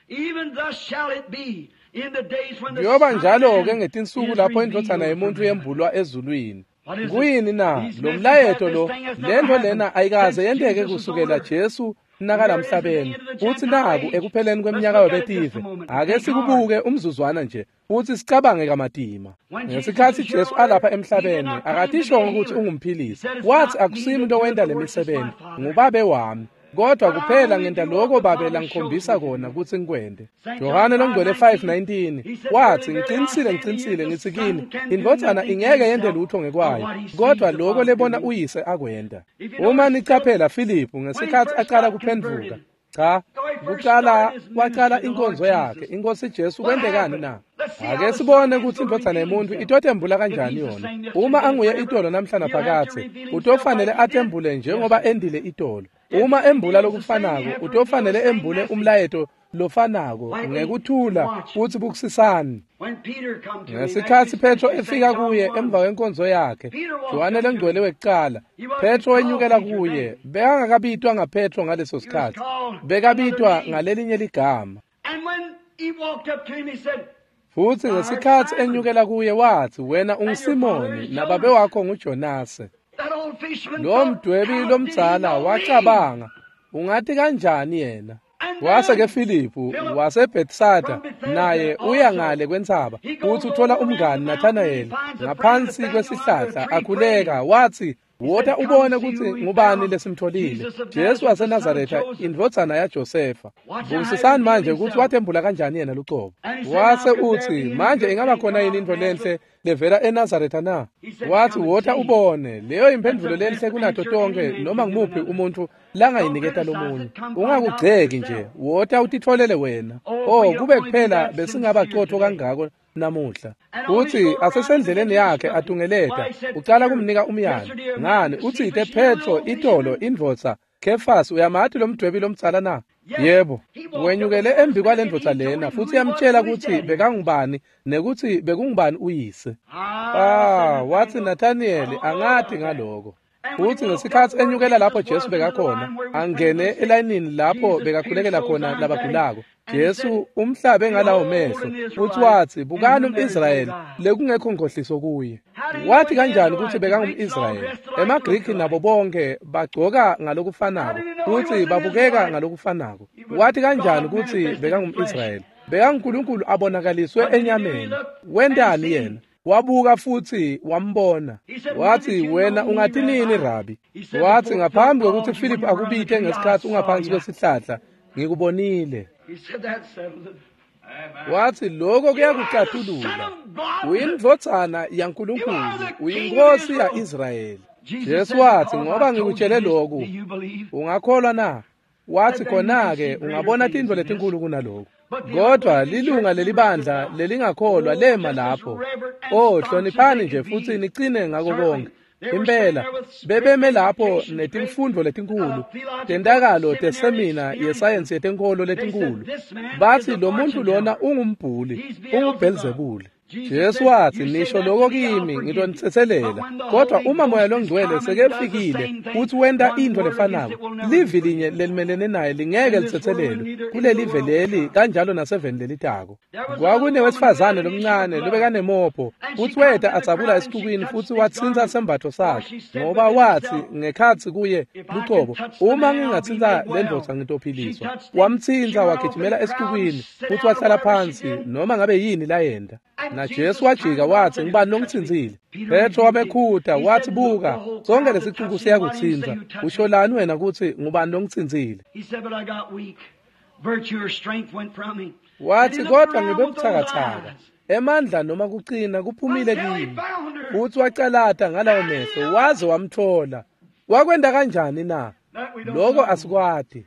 yoba njalo-ke ngetinsuku lapho indodana yomuntu yembulwa ezulwini. Kuyini na lo mlayeto lo? Lento lena ayikaze yenteke kusukela Jesu nakala emhlabeni. Futhi naku ekupheleni kweminyaka yobetive. Ake sikubuke umzuzwana nje futhi sicabange kamadima. Ngesikhathi Jesu alapha emhlabeni akatisho ukuthi ungumphilisi. Wathi akusimi into wenda lemisebenzi nguBaba wami. Kodwa kuphela ngenta lokho Baba langikhombisa kona ukuthi ngikwende. Johane longcwele 5:19 wathi ngiqinisile ngithi kini indodana ingeke yende lutho ngekwayo kodwa lokho lebona uyise akwenda. Uma nicaphela Philip ngesikhathi aqala kuphendvuka waqala inkonzo yakhe inkosi Jesu kwendekani na? Ake sibone ukuthi indodana yomuntu itotembula kanjani yona. Uma anguye itolo namhla naphakade utofanele atembule njengoba endile itolo. Uma embula lokufanako utofanele embule umlayeto lofanako ngekuthula futhi bukusisani. Ngesikhathi Petro efika kuye emva kwenkonzo yakhe, Johane lengcwele wekuqala, Petro wenyukela kuye, bekangakabitwa ngaPetro ngaleso sikhathi, bekabitwa ngalelinye ligama. Futhi ngesikhathi enyukela kuye wathi, wena unguSimoni nababe wakho nguJonase. Lo mdwebi lomdzala wacabanga, ungathi kanjani yena? Wase-ke Philiphu waseBethsaida naye uya ngale kwentsaba futhi uthola umngani Nathanayeli ngaphansi kwesihlahla akhuleka wathi wota ubone ukuthi ngubani lesimtholile. Jesu waseNazaretha indodana yaJosefa. Busisani manje ukuthi wathembula kanjani yena luqobo. Wase uthi manje ingaba khona yini into lenhle levela eNazaretha na? Wathi wota ubone leyo imphendvulo lenhle kunato tonke noma ngimuphi umuntu langayiniketa lomunye. Ungakugceki nje wota utitholele wena. Kube kuphela besingabaqotho kangako namuhla. Uthi asesendleleni yakhe atungeleta ucala kumnika umyalo. Ngani uthi ite Petro itolo indvodza Kefasi uyamathi lo mdwebi lomdzala na? Yebo. Wenyukele embi kwale ndvodza lena futhi yamtshela ukuthi bekangubani nekuthi bekungubani uyise. Wathi Nathaniyeli angathi ngaloko. Uthi ngesikhathi enyukela lapho Jesu bekakhona angene elayinini lapho bekakhulekela khona labagulako. Jesu umhlabe ngalawo mehlo uthi wathi bukani umIsrayeli lekungekho ngohliso kuye. Wathi kanjani ukuthi bekangumIsrayeli? EmaGriki nabo bonke bagcoka ngalokufanako futhi babukeka ngalokufanako. Wathi kanjani ukuthi bekangumIsrayeli? BekaNkulunkulu abonakaliswe enyameni. Wendani yena? Wabuka futhi wambona. Wathi wena ungathi nini Rabi? Wathi ngaphambi kokuthi Philip akubithe ngesikhathi ungaphansi kwesihlahla ngikubonile. Wathi lokho kuyakucathulula. Uyindvodzana yaNkulunkulu, uyinkosi yaIsrayeli. Jesu wathi ngoba ngikutshele lokhu ungakholwa na? Wathi khona-ke ungabona tintfo letinkulu kunalokho. Kodwa lilunga lelibandla lelingakholwa lema lapho. Hloniphani nje futhi nicine ngako konke. Impela bebeme lapho netimfundo letinkulu tentakalo tesemina yesayensi yetenkolo letinkulu. Bathi lo muntu lona ungumbhuli, unguBelzebuli. Jesu wathi nisho lokho kimi ngizonithethelela. Kodwa uma Moya loNgcwele sekefikile uthi wenda into lefanako, livi linye lelimelene naye lingeke lithethelelwe kuleli veleli kanjalo naseveni lelitako. Kwakunewesifazane lomncane lobekanemopho uthi weta atsabula esikukwini futhi watsinza sembatho sakhe ngoba wathi ngekhathi kuye luqobo uma ngingatsinza lendvodza ngitophiliswa. Wamtsinza wagijimela esikukwini futhi wahlala phansi noma ngabe yini layenda. naJesu wajika wathi, ngibani longithinzile? Petro wabekhuda wathi, buka, sonke lesixuku siyakuthinza. Usholani wena ukuthi ngubani longithinzile? Wathi, kodwa ngibe buthakathaka, emandla noma kuqina kuphumile kimi. Futhi wacalata ngalawo mehlo, waze wamthola. Wakwenda kanjani na? Lokho asikwadi.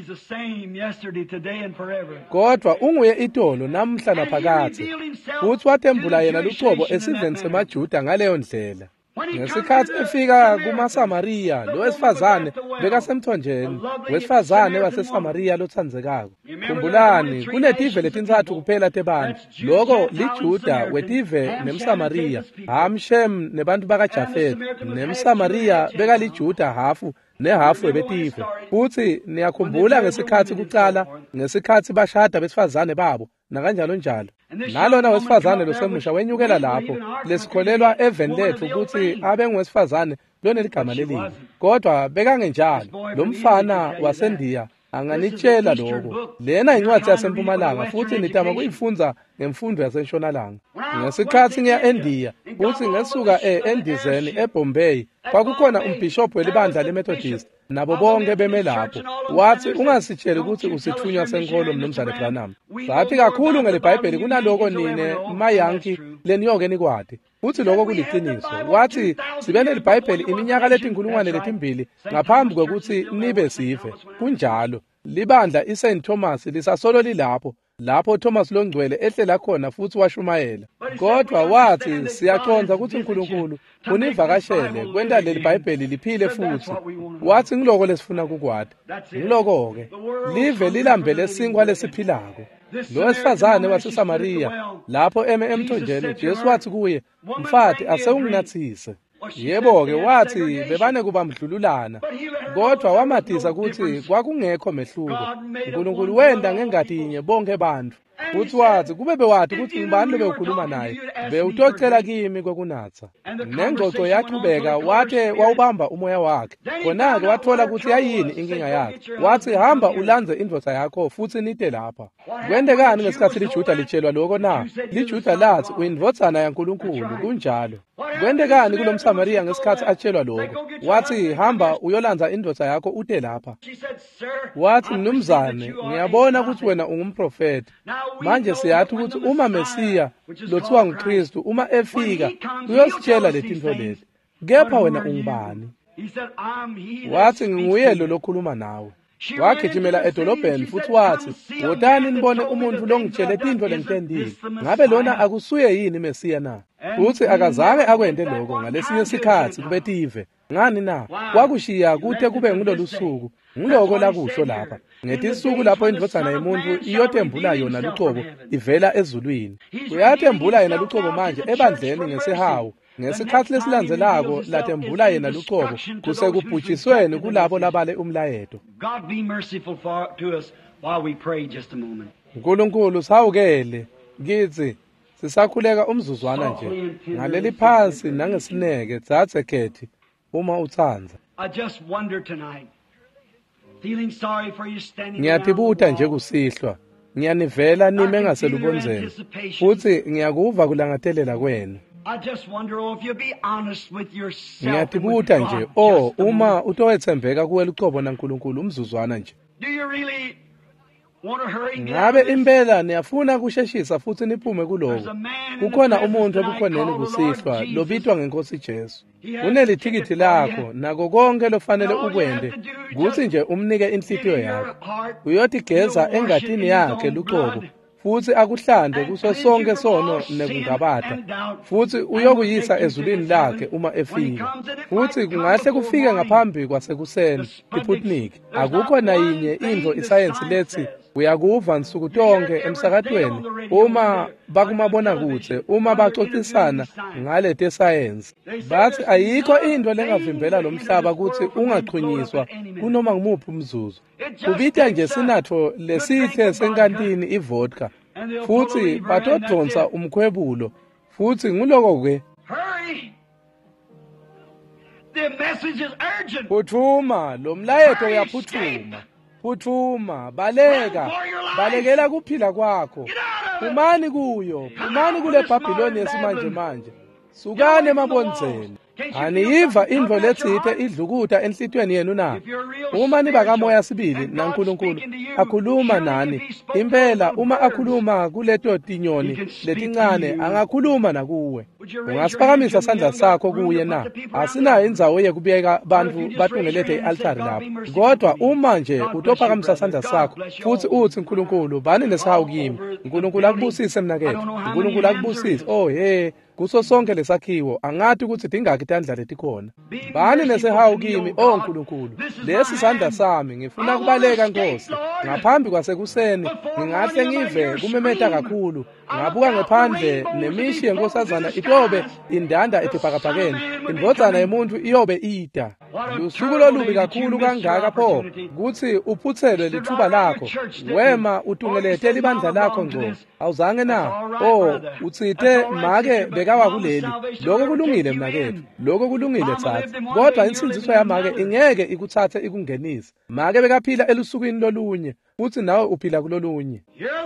Kodwa unguye idolo namhla naphakade. Futhi wathembula yena lucobo esizweni semaJuda ngaleyo ndlela. Ngesikhathi efika kumaSamariya, lo wesifazane bekasemthonjeni, wesifazane waseSamariya lothandzekako. Khumbulani, kunetive letintsathu kuphela tebantu. Loko liJuda wetive nemSamariya, Hamshem nebantu bakaJafet, nemSamariya bekaliJuda hafu nehafu webetive. Futhi niyakhumbula ngesikhathi kucala, ngesikhathi bashada besifazane babo, nakanjalo njalo. Nalona wesifazane losemusha wenyukela lapho, lesikholelwa eveni lethu ukuthi abe ngowesifazane lona ligama lelihle. Kodwa bekangenjalo, lo mfana waseNdiya anganitshela lokho. Lena incwadi yasempumalanga futhi nitama kuyifunza ngemfundo yasentshonalanga. Ngesikhathi ngiya eNdiya, futhi ngesuka eNdizeni eBombay, kwakukhona umbhishophu welibandla leMethodist nabo bonke beme lapho. Wathi, ungasitsheli ukuthi usithunywa senkolo mnumzane Branham. Sathi kakhulu ngelibhayibheli kunaloko nine mayanki leniyoke nikwade. Futhi lokho kuliqiniso. Wathi sibe nelibhayibheli iminyaka letinkulungwane letimbili ngaphambi kokuthi nibe sive. Kunjalo libandla iSt Thomas lisasolo lilapho, lapho Thomas longcwele ehlela khona futhi washumayela. Kodwa wathi siyaconza ukuthi uNkulunkulu univakashele kwenta leli bhayibheli liphile futhi. Wathi ngiloko lesifuna kukwada. Ngiloko ke live lilambele sinkwa lesiphilako. Lo wesifazane waseSamariya lapho emthonjeni, Jesu wathi kuye, mfati asewunginathise. Yebo-ke wathi bebane kuba mdlululana, kodwa wamadisa ukuthi kwakungekho mehluko. uNkulunkulu wenda ngengadi inye bonke bantu. Futhi wathi kube bewathi ukuthi ngibani lobekhuluma naye, bewutocela kimi kwekunatha. Nengxoxo yaqhubeka, wathe wawubamba umoya wakhe. Khona-ke wathola ukuthi yayini inkinga yakhe. Wathi hamba ulanze indvodza yakho futhi nite lapha. Kwendekani ngesikhathi liJuda litshelwa lokho na? LiJuda lathi uyindvodzana yaNkulunkulu, kunjalo. Kwendekani kulomSamariya ngesikhathi atshelwa lokho? Wathi hamba uyolanza indvodza yakho ute lapha. Wathi mnumzane, ngiyabona ukuthi wena ungumprofeti. Manje siyathi ukuthi uma Mesiya lothiwa nguKristu uma efika uyositshela letinto lezi. Kepha wena ungubani? Wathi nguye lo lokhuluma nawe. Wagijimela edolobheni futhi wathi, wotani nibone umuntu longitshele tinto lengitendile. Ngabe lona akusuye yini Mesiya na? Futhi akazange akwende lokho ngalesinye isikhathi kubetive. Ngani na? Wakushiya kuthe kube ngilolu suku. Ngiloko lakusho lapha. Ngethi isuku lapho indvodzana yomuntu iyothembula yona lucobo ivela ezulwini. Uyathembula yena lucobo manje ebandleni ngesihawu. Ngesikhathi lesilandzelako lathembula yena lucobo kusekubhujisweni kulabo labale umlayeto. uNkulunkulu sawukele kithi sisakhuleka umzuzwana nje ngaleli phansi nangesineke dzathe khethi uma uthanza. Ngiyatibuta nje kusihlwa, ngiyanivela nime ngaselubonzeni, futhi ngiyakuva kulangathelela kwenu. Ngiyatibuta nje, uma utowethembeka kuwe lucobo naNkulunkulu umzuzwana nje. Ngabe impela niyafuna kusheshisa futhi niphume kuloko? Kukhona umuntu ebukhoneni kusihlwa lobitwa ngeNkosi Jesu. Unelithikithi lakho nako konke lofanele ukwende, kuthi nje umnike inhlitiyo yakho. Uyothi geza engadini yakhe lucobo, futhi akuhlande kuso sonke sono nekungabatha, futhi uyokuyisa ezulwini lakhe uma efika. Futhi kungahle kufike ngaphambi kwasekuseni iPutniki. Akukho nayinye into isayensi lethi uyakuva nsuku tonke emsakatweni uma bakumabona kude uma baxoxisana ngale tesayensi. Bathi ayikho into lengavimbela lo mhlaba ukuthi ungaxhunyiswa kunoma ngumuphi umzuzu. Kubitha nje sinatho lesihle senkantini ivodka, futhi batodonsa umkhwebulo, futhi nguloko ke. Phuthuma, lo mlayeto uyaphuthuma. Phuthuma, baleka, balekela kuphila kwakho. phumani kuyo, phumani kule Bhabhiloni yesimanje manje, sukani emabonzeni. Aniyiva indvo letsite idlukuta enhlitweni yenu na? Uma niba kamoya sibili naNkulunkulu akhuluma nani, impela uma akhuluma kuleto tinyoni letincane angakhuluma nakuwe. Ungasiphakamisa sandla sakho kuye na? Asinayo indzawo yekubeka bantfu batungelete i-altari lapho. Kodwa uma nje utophakamisa sandla sakho futhi uthi Nkulunkulu bani nesihawu kimi, Nkulunkulu akubusise mnakethu, Nkulunkulu akubusise. Oh kuso sonke lesakhiwo angathi ukuthi dingaki tandla letikhona. Bani nesihawu kimi, oh Nkulunkulu, lesi sandla sami ngifuna kubaleka Nkosi. Ngaphambi kwasekuseni ngingahle ngive kumemeta kakhulu, ngabuka ngephandle nemishi yenkosazana itobe indanda etibhakabhakeni, indvodzana yemuntu iyobe ita. Lusuku lolubi kakhulu kangaka pho kuthi uphuthelwe lithuba lakho, wema utungelete libandla lakho ngco. Awuzange na? Oh, utsithe make bekawa kuleli. Lokho kulungile mnakethu, lokho kulungile thatha. Kodwa insinziso yamake ingeke ikuthathe ikungenise. Make bekaphila elusukwini lolunye, futhi nawe uphila kulolunye.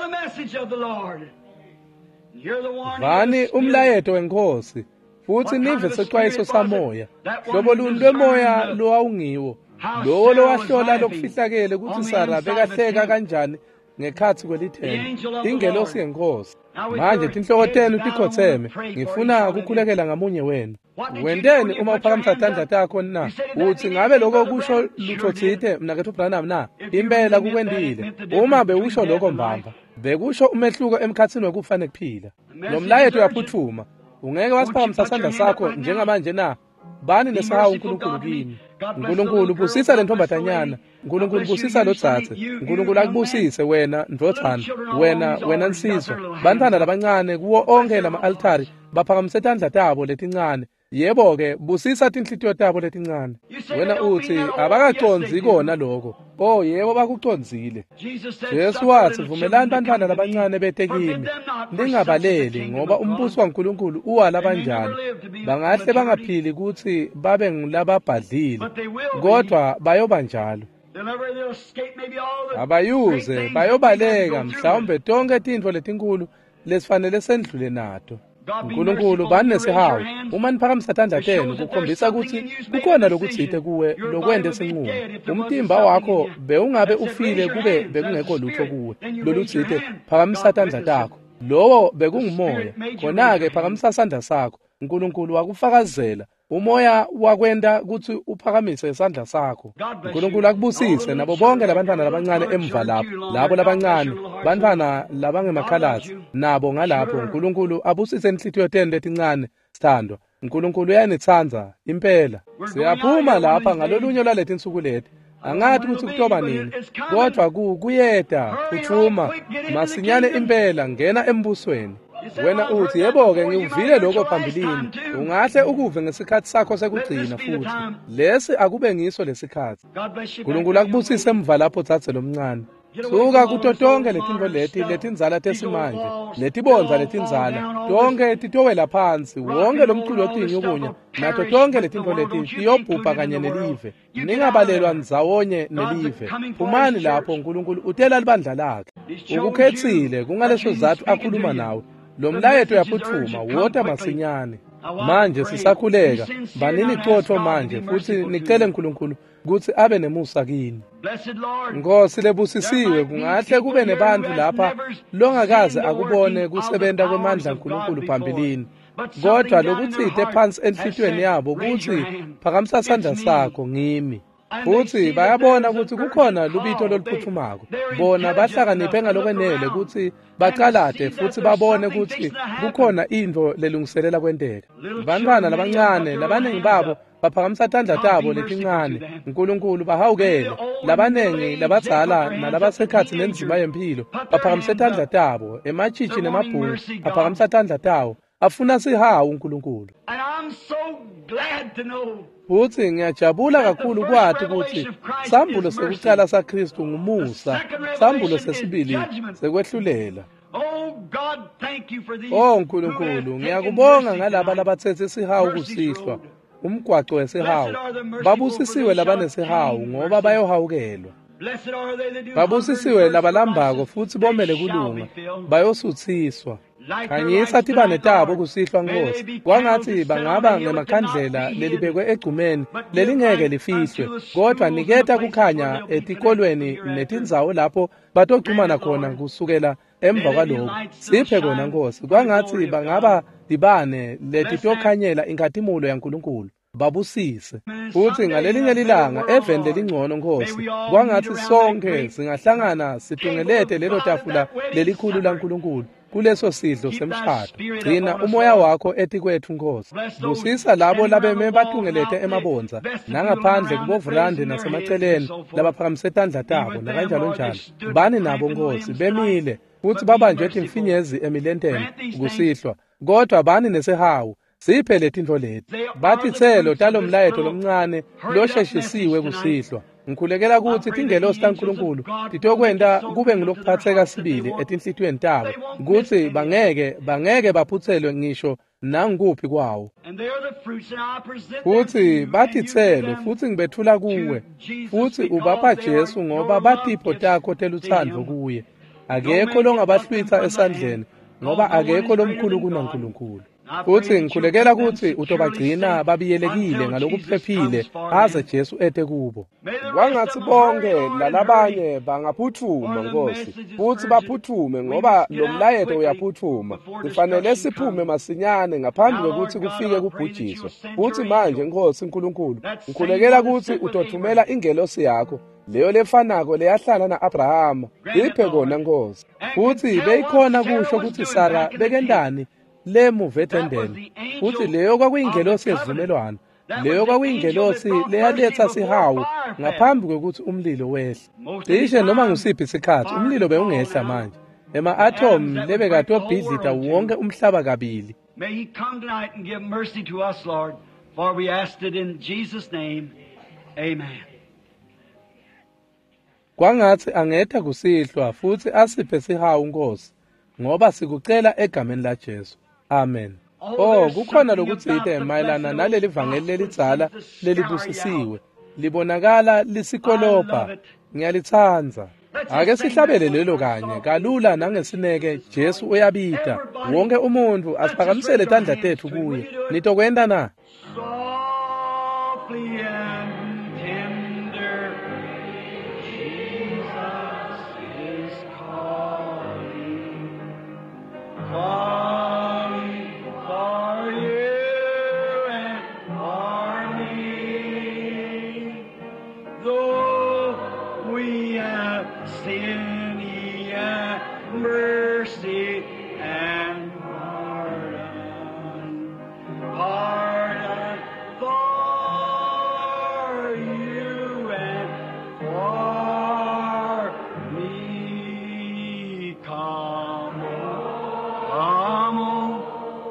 Vani umlayeto wenkosi, futhi nive sexwayiso samoya. Hlobo luni lwemoya lowawungiwo, lowo lowahlola lokufihlakele ukuthi Sara bekahleka kanjani ngekhathi kwelithemba. Ingelosi yenkosi. Manje tinhloko tenu tikhotheme, ngifuna ukukhulekela ngamunye wenu. Wendeni uma uphakamisa tandla takho na? Uthi ngabe lokho kusho lutho thithe mnakethu Branham na? Impela kukwendile. Uma bewusho lokho mbamba, bekusho umehluko emkhathini wekufa nekuphila. Lo mlayeto uyaphuthuma. Ungeke wasiphakamisa sandla sakho njengamanje na? Bani nesihawu Nkulunkulu kimi. Nkulunkulu busisa le ntombatanyana, Nkulunkulu busisa lo dzathe, Nkulunkulu akubusise wena ndvodzana, wena nsizwa. Bantfwana labancane kuwo onke lama-altari baphakamise tandla tabo letincane. Yebo-ke busisa tinhlitiyo tabo letincane. Wena uthi abakaconzi kona lokho. Oh yebo bakuconzile. Jesu wathi vumelani bantwana labancane bete kimi, lingabaleli ngoba umbuso waNkulunkulu uwala banjani. Bangahle bangaphili ukuthi babe ngilababhadlile, kodwa bayoba njalo. Abayuze bayobaleka mhlawumbe tonke tintfo letinkulu lesifanele sendlule nato. Nkulunkulu bani nesihawu, uma niphakamisa tandla tenu kukhombisa ukuthi kukhona lokutsite kuwe lokwende sinqumo. Umtimba wakho bewungabe ufile kube bekungekho lutho kuwe lolutsite, phakamisa tandla takho. Lowo bekungumoya, khona-ke phakamisa sandla sakho. Nkulunkulu wakufakazela umoya wakwenda ukuthi uphakamise isandla sakho. Nkulunkulu akubusise nabo bonke labantwana labancane emva lapho, labo labancane, bantwana labangemakhalazi nabo ngalapho. Nkulunkulu abusise inhlitiyo tenu letincane sithandwa. Nkulunkulu uyanithandza impela. Siyaphuma lapha ngalolunye lwaleti insuku leti. Angathi ukuthi kutoba nini, kodwa kuyeda, phuthuma, masinyane impela ngena embusweni. Wena uthi yebo-ke ngikuvile lokho phambilini, ungahle ukuve ngesikhathi sakho sekugcina futhi. Lesi akube ngiso lesikhathi. Nkulunkulu akubusise emva lapho dzadze lomncane. Suka kuto tonke letintfo letinzala tesimanje, letibonza letinzala, tonke titowela phansi, wonke lomculo wotinyukunya, nato tonke letintfo leti tiyobhubha kanye nelive. Ningabalelwa ndzawonye nelive. Phumani lapho Nkulunkulu utela libandla lakhe. Ukukhetsile kungaleso zathu akhuluma nawe. Lo mlayeto uyaphuthuma wota masinyane. Manje sisakhuleka, banini qotho manje futhi nicele Nkulunkulu ukuthi abe nemusa kini. Nkosi lebusisiwe, kungahle kube nebantfu lapha longakaze akubone kusebenta kwemandla Nkulunkulu phambilini. Kodwa lokutsite phansi enhlitweni yabo kuthi phakamisa sandla sakho ngimi. Futhi bayabona ukuthi kukhona lubito loluphuthumako. Bona bahlakaniphe ngalokwenele ukuthi bacalate futhi babone ukuthi kukhona into lelungiselela kwenteka. Bantwana labancane labanengi babo baphakamisa tandla tabo letincane. Nkulunkulu bahawukele labanengi labadzala nalabasekhatsi nenzima yempilo baphakamisa tandla tabo. Emachichi nemabhungu aphakamisa tandla tawo. Afuna sihawu Nkulunkulu. Futhi ngiyajabula kakhulu kwathi ukuthi sambulo sekucala saKristu ngumusa, sambulo sesibili sekwehlulela. Oh Nkulunkulu, ngiyakubonga ngalaba labathethe isihawu kusihlwa, umgwaco wesihawu. Babusisiwe labanesihawu ngoba bayohawukelwa. babusisiwe labalambako futhi bomele kulunga bayosuthiswa. Khanyisa tibane tabo kusihlwa Nkosi, kwangathi bangaba ngemakhandlela lelibekwe egcumeni lelingeke lifihlwe, kodwa niketa kukhanya etikolweni netindzawo lapho batogcumana khona kusukela emva kwalokho. Siphe kona Nkosi, kwangathi bangaba tibane letitokhanyela inkathimulo yaNkulunkulu. Babusise futhi ngalelinye lilanga eveni lelingcono Nkosi, kwangathi sonke singahlangana situngelete lelo tafula lelikhulu laNkulunkulu kuleso sidlo semshado. Gcina umoya wakho etikwethu Nkosi, busisa labo labeme batungelete emabonza nangaphandle kubovurande nasemaceleni labaphakamise tandla tabo nakanjalo njalo. Bani nabo Nkosi bemile futhi babanjwe timfinyezi emilenteni kusihlwa, kodwa bani nesihawu. Siphe letintfo leti batithelo talomlayeto lomncane losheshisiwe kusihlwa. Ngikhulekela ukuthi tingelosi taNkulunkulu titokwenta kube ngilokuphatheka sibili etinhlitiyweni tabo, ukuthi bangeke baphuthelwe ngisho nangikuphi kwawo. Futhi batithelo futhi ngibethula kuwe, futhi ubapha Jesu ngoba batipho takho teluthando kuye. Akekho longabahlwitha esandleni ngoba akekho lomkhulu kunaNkulunkulu. Futhi ngikhulekela ukuthi utobagcina babiyelekile ngalokuphephile aze Jesu ete kubo. Kwangathi bonke lalabanye bangaphuthuma Nkosi, futhi baphuthume ngoba lo mlayeto uyaphuthuma. Kufanele siphume masinyane ngaphambi kokuthi kufike kubhujiswa. Futhi manje Nkosi Nkulunkulu, ngikhulekela ukuthi utothumela ingelosi yakho leyo lefanako leyahlala na-Abrahama. Iphe kona Nkosi, futhi beyikhona kusho ukuthi Sara bekendani lemuvetendeni, futhi leyo kwakuyingelosi yezivumelwano, leyo kwakuyingelosi leyaletha sihawu ngaphambi kokuthi umlilo wehle. Cishe noma ngusiphi isikhathi umlilo bewungehla manje, ema-atom lebekade obhidlita wonke umhlaba kabili.
May he come tonight and give mercy to us, Lord, for we asked it in Jesus' name. Amen.
Kwangathi angetha kusihlwa futhi asiphe sihawu Nkosi, ngoba sikucela egameni la Jesu. Amen. Kukhona lokutsite mayelana naleli vangeli lelidzala lelibusisiwe. Libonakala lisikolopha. Ngiyalithanza. Ake sihlabele lelo kanye kalula nangesineke Jesu uyabita. Wonke umuntu asiphakamisele tandla tethu kuye. Nitokwenda na?
Softly and tender, Jesus is calling. Calling for you and for me. Though we have sin, He has mercy and pardon. Pardon for you and for me. Come on.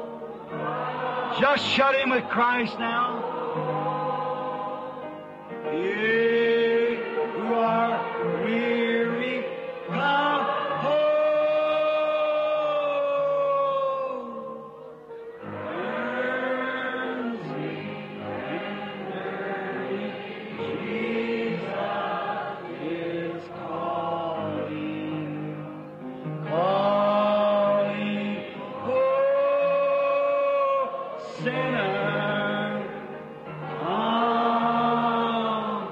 Just shut in with Christ now. You who are weary, come home. Jesus is calling. Calling, oh, sinner, come.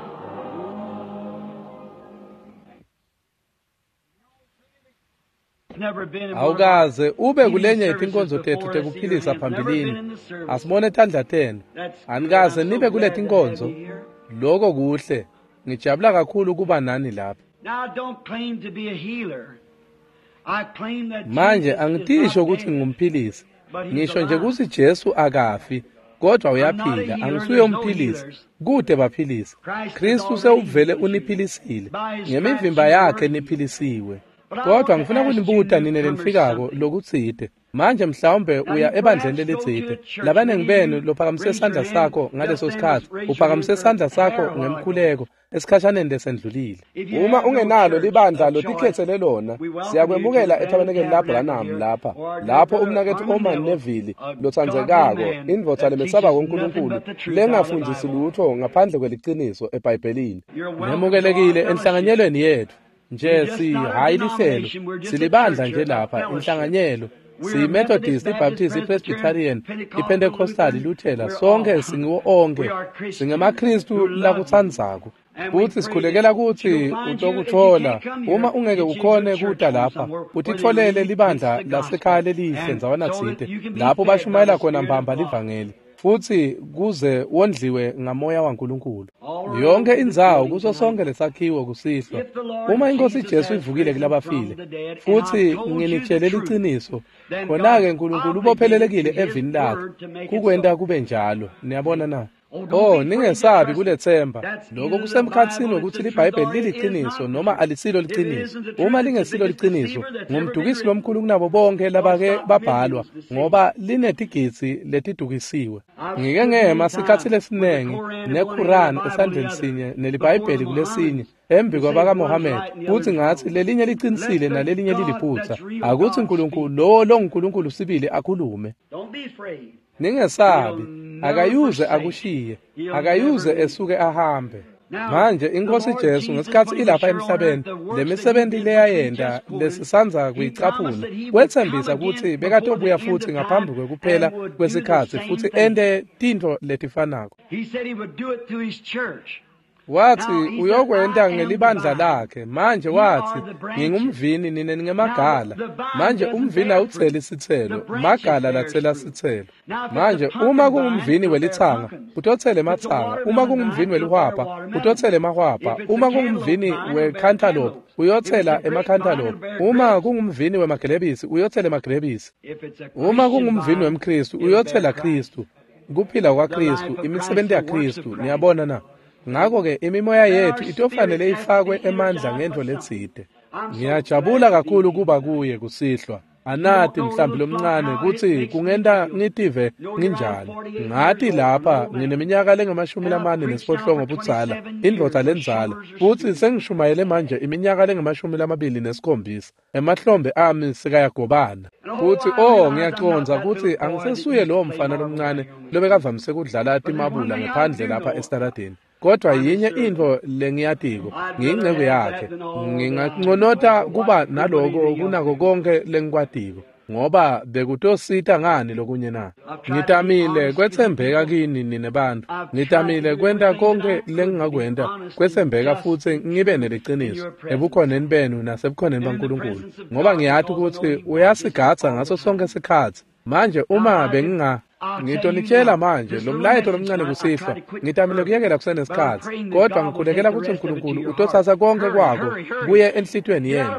Never been in more
Awukaze ube kulenye itinkonzo tethu tekuphilisa phambilini. Asibone tandla tenu. Anikaze nibe kule tinkonzo. Lokho kuhle. Ngijabula kakhulu kuba nani lapha.
Now I don't claim to be a healer. I claim that
Manje
Jesus is
angitisho
not
ukuthi
dead.
ngumphilisi.
But he's
Ngisho nje
alive.
kuthi Jesu akafi, kodwa uyaphila.
I'm not a healer,
Angisuye
there's no
umphilisi.
healers.
Kude baphilisi.
Christ
Kristu
has
sewuvele
already
uniphilisile.
by his
Ngemivimba
stripes you
yakhe
were
niphilisiwe.
But I
Kodwa
want to
ngifuna
ask
kunibuta
you
nine
newcomers
lenfikako
something.
lokutsite. manje mhlawumbe uya ebandleni lelitsite labanengi benu lophakamise isandla sakho ngaleso sikhathi uphakamise isandla sakho ngemkhuleko esikhashaneni lesendlulile. Uma ungenalo libandla lotikhethele lona siyakwemukela ethabanekeli laBranham lapho umnakethu Oman Neville lothandzekako indvodza lemesaba koNkulunkulu lengafundisi lutho ngaphandle kweliqiniso eBhayibhelini. Nemukelekile enhlanganyelweni yethu nje hayi lihlelo silibandla nje lapha inhlanganyelo siyi-Methodist, i-Baptist, i-Presbyterian, i-Pentecostal, i-Luthela, sonke singiwo onke singemaKristu lakutsandzako futhi sikhulekela ukuthi utokuthola uma ungeke ukhone kuta lapha utitfolele libandla lasekhaya lelihle nzawana tsite lapho bashumayela khona mbamba livangeli futhi kuze wondliwe ngamoya waNkulunkulu yonke indzawo kuso sonke lesakhiwo kusihlwa. Uma iNkosi Jesu ivukile kulabafile futhi nginitshelela iqiniso khona-ke uNkulunkulu ubophelelekile evini lakhe kukwenta kube njalo. Niyabona na? Ningesabi kulethemba lokho kusemkhatsini ukuthi liBhayibheli liliqiniso noma alisilo liqiniso. Uma lingesilo liqiniso ngumdukisi lomkhulu kunabo bonke labake babhalwa ngoba linetigitsi letidukisiwe. Ngike ngema sikhathi lesinengi neQuran esandleni sinye neliBhayibheli kulesinye embi kwabaka Muhammad futhi ngathi lelinye liqinisile nalelinye liliphutha. Akuthi uNkulunkulu lo uNkulunkulu sibili akhulume. Ningesabi akayuze akushiye akayuze esuke ahambe. Manje iNkosi Jesu ngesikhathi ilapha emhlabeni lemisebenzi leyayenda lesisanza kuyicaphuna wethembisa ukuthi bekatobuya futhi ngaphambi kwekuphela kwesikhathi futhi ende tintfo letifanako. Wathi uyokwenta ngelibandla lakhe manje wathi ngingumvini nine ningemagala manje umvini awuthela isithelo magala lathela isithelo. Manje uma kungumvini welithanga utothele mathanga uma kungumvini welihwapha utothele emahwapha uma kungumvini wecantaloupe uyothela emacantaloupe uma kungumvini wemagrebisi uyothela emagrebisi uma kungumvini wemKristu uyothela Kristu kuphila kwaKristu imisebenzi yaKristu. Niyabona na? Ngakho-ke imimoya yethu itofanele ifakwe emandla ngento letsite. Ngiyajabula kakhulu kuba kuye kusihlwa anati mhlambi lomncane kuthi kungenta ngitive nginjani. Ngathi lapha ngineminyaka lengama-48 budzala indvodza lenzala futhi sengishumayele manje iminyaka lengama-27 emahlombe ami sekayagobana futhi ngiyaconza ukuthi angisesuye lowo mfana lomncane lobekavamise kudlala timabula ngaphandle lapha estaradeni. Kodwa yinye into lengiyatiko ngiyingcebo yakhe nginganconota kuba naloko kunako konke lengikwatiko ngoba bekutosita ngani lokunye na. Ngitamile kwethembeka kini nine bantu ngitamile kwenta konke lengingakwenta kwethembeka futhi ngibe neliqiniso ebukhoneni benu nasebukhoneni baNkulunkulu ngoba ngiyathi ukuthi uyasigatsa ngaso sonke isikhathi. Manje uma ngitonitshela manje lo mlayetho lomncane kusihlwa ngitamile kuyekela kusenesikhathi kodwa ngikhulekela ukuthi uNkulunkulu utothatha konke kwako kuye enhlitweni yenu.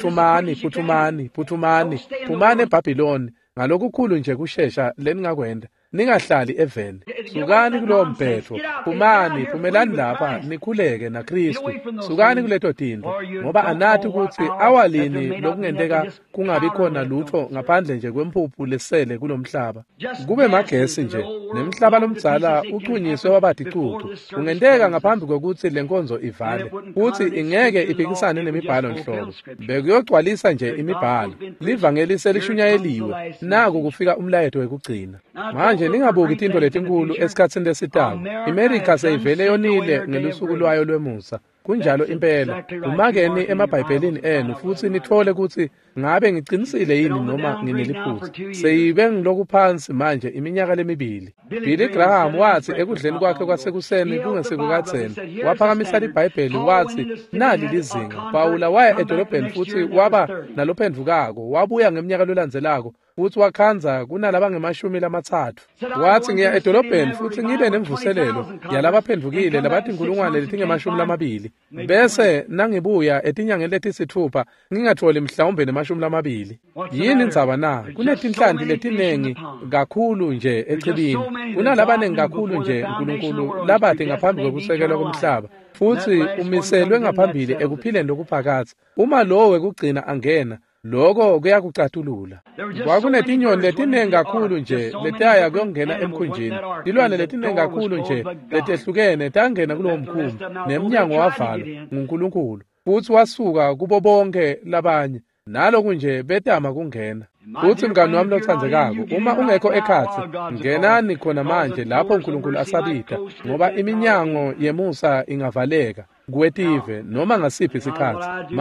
Phuthumani phumani eBhabhiloni ngalokukhulu nje kushesha leningakwenda ningahlali eveni. Sukani kulowo mphetho phumelani lapha nikhuleke naKristu. Sukani kuleto tinto ngoba anathi ukuthi awalini lokungenteka kungabi khona lutho ngaphandle nje kwempuphu lesele kulomhlaba. Kube magesi nje nemhlaba lomdzala uchunyiswe wabadicucu kungenteka ngaphambi kokuthi lenkonzo ivale futhi ingeke iphikisane nemibhalo nhlobo. Bekuyogcwalisa nje imibhalo livangeli selishunyayeliwe naku kufika umlayeto wekugcina. Manje ningabuki tinto letinkulu esikhatsini lesitako. iMerika seyivele yonile ngelusuku lwayo lwemusa. Kunjalo impela umakeni emabhayibhelini enu futhi nithole ukuthi ngabe ngiqinisile yini noma ngineliphutha. Seyibe ngiloku phansi manje iminyaka lemibili. Billy Graham wathi ekudleni kwakhe kwasekuseni kungesekukadzeni waphakamisa iBhayibheli wathi nali lizinga. Pawula waya edolobheni futhi waba nalophendvukako wabuya ngeminyaka lolandzelako futhi wakhanza kunalaba nge-30. Wathi ngiya edolobheni futhi ngibe nemvuselelo yalabaphendvukile labathi inkulungwane letinge-20 bese nangibuya etinyangeni letisithupha ngingatholi mhlawumbe ne-20. Yini indzaba na? Kunetinhlanti letinengi kakhulu nje echibini kunalabanengi kakhulu nje uNkulunkulu labathi ngaphambi kokusekelwa komhlaba futhi umiselwe ngaphambili ekuphileni lokuphakathi. Uma lowo wekugcina angena lokho kuyakucatulula. Kwakunetinyoni letiningi kakhulu nje letaya kuyongena emkhunjini, tilwane letiningi kakhulu nje letehlukene tangena kulowo mkhumbi, nemnyango wavalwa nguNkulunkulu, futhi wasuka kubo bonke labanye, naloku nje betama kungena. Futhi mngani wami lothandekako, uma ungekho ekhathi, ngenani khona manje lapho uNkulunkulu asabita, ngoba iminyango yemusa ingavaleka kwetive noma ngasiphi isikhathi.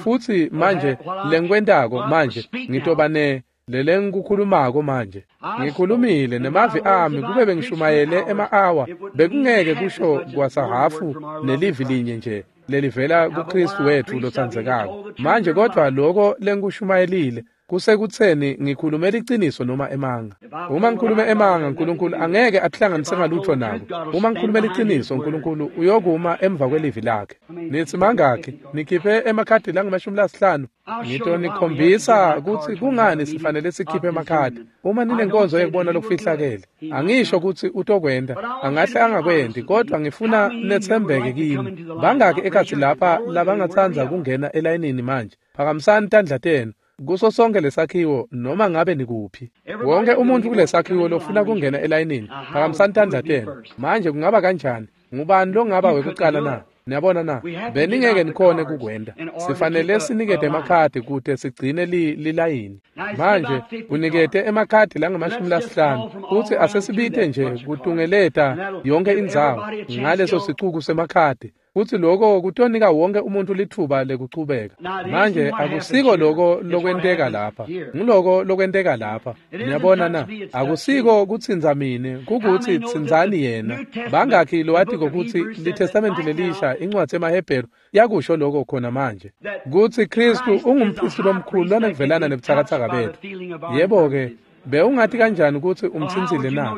Manje lengikwentako manje ngitobane lele ngikukhulumako manje. Ngikhulumile nemavi ami kube bengishumayele ema-hour, bekungeke kusho kwasahafu nelivi linye nje lelivela kuKristu wethu lothandekako. Manje kodwa lokho lengikushumayelile kusekutheni ngikhulumela iqiniso noma emanga. Uma ngikhulume emanga, uNkulunkulu angeke ahlanganise ngalutho nabo. Uma ngikhulumela iqiniso, uNkulunkulu uyokuma emva kwelivi lakhe. Nithi mangaki nikhiphe emakhadi langu-15? Ngito nikhombisa ukuthi kungani sifanele sikhiphe emakhadi. Uma ninenkonzo yekubona lokufihlakele, angisho ukuthi utokwenda, angahle angakwendi, kodwa ngifuna nethembeke kimi. Bangaki ekhathi lapha labangathanza kungena elayinini manje? Phakamisani tandla tenu kuso sonke lesakhiwo noma ngabe nikuphi. Wonke umuntu kulesakhiwo lofuna kungena elayinini, phakamisani tandla tenu. Manje kungaba kanjani? Ngubani lo ngaba wekuqala na? Niyabona na? Beningeke nikhone kukwenda. Sifanele sinikete emakhadi kude sigcine lilayini. Manje unikete emakhadi langu-15 futhi asesibithe nje kutungeleta yonke indzawo ngaleso sicuku semakhadi. Futhi lokho kutonika wonke umuntu lithuba lekuchubeka. Manje akusiko lokho lokwenteka lapha. Ngiloko lokwenteka lapha. Niyabona na? Akusiko kutsinza mine, kukuthi tsinzani yena. Bangaki lo wathi ukuthi liTestament lelisha incwadi emaHebheru yakusho lokho khona manje. Kuthi Kristu ungumphristi lomkhulu lokuvelana nebuthakathaka bethu. Yebo-ke, bewungathi kanjani ukuthi umthinzile na?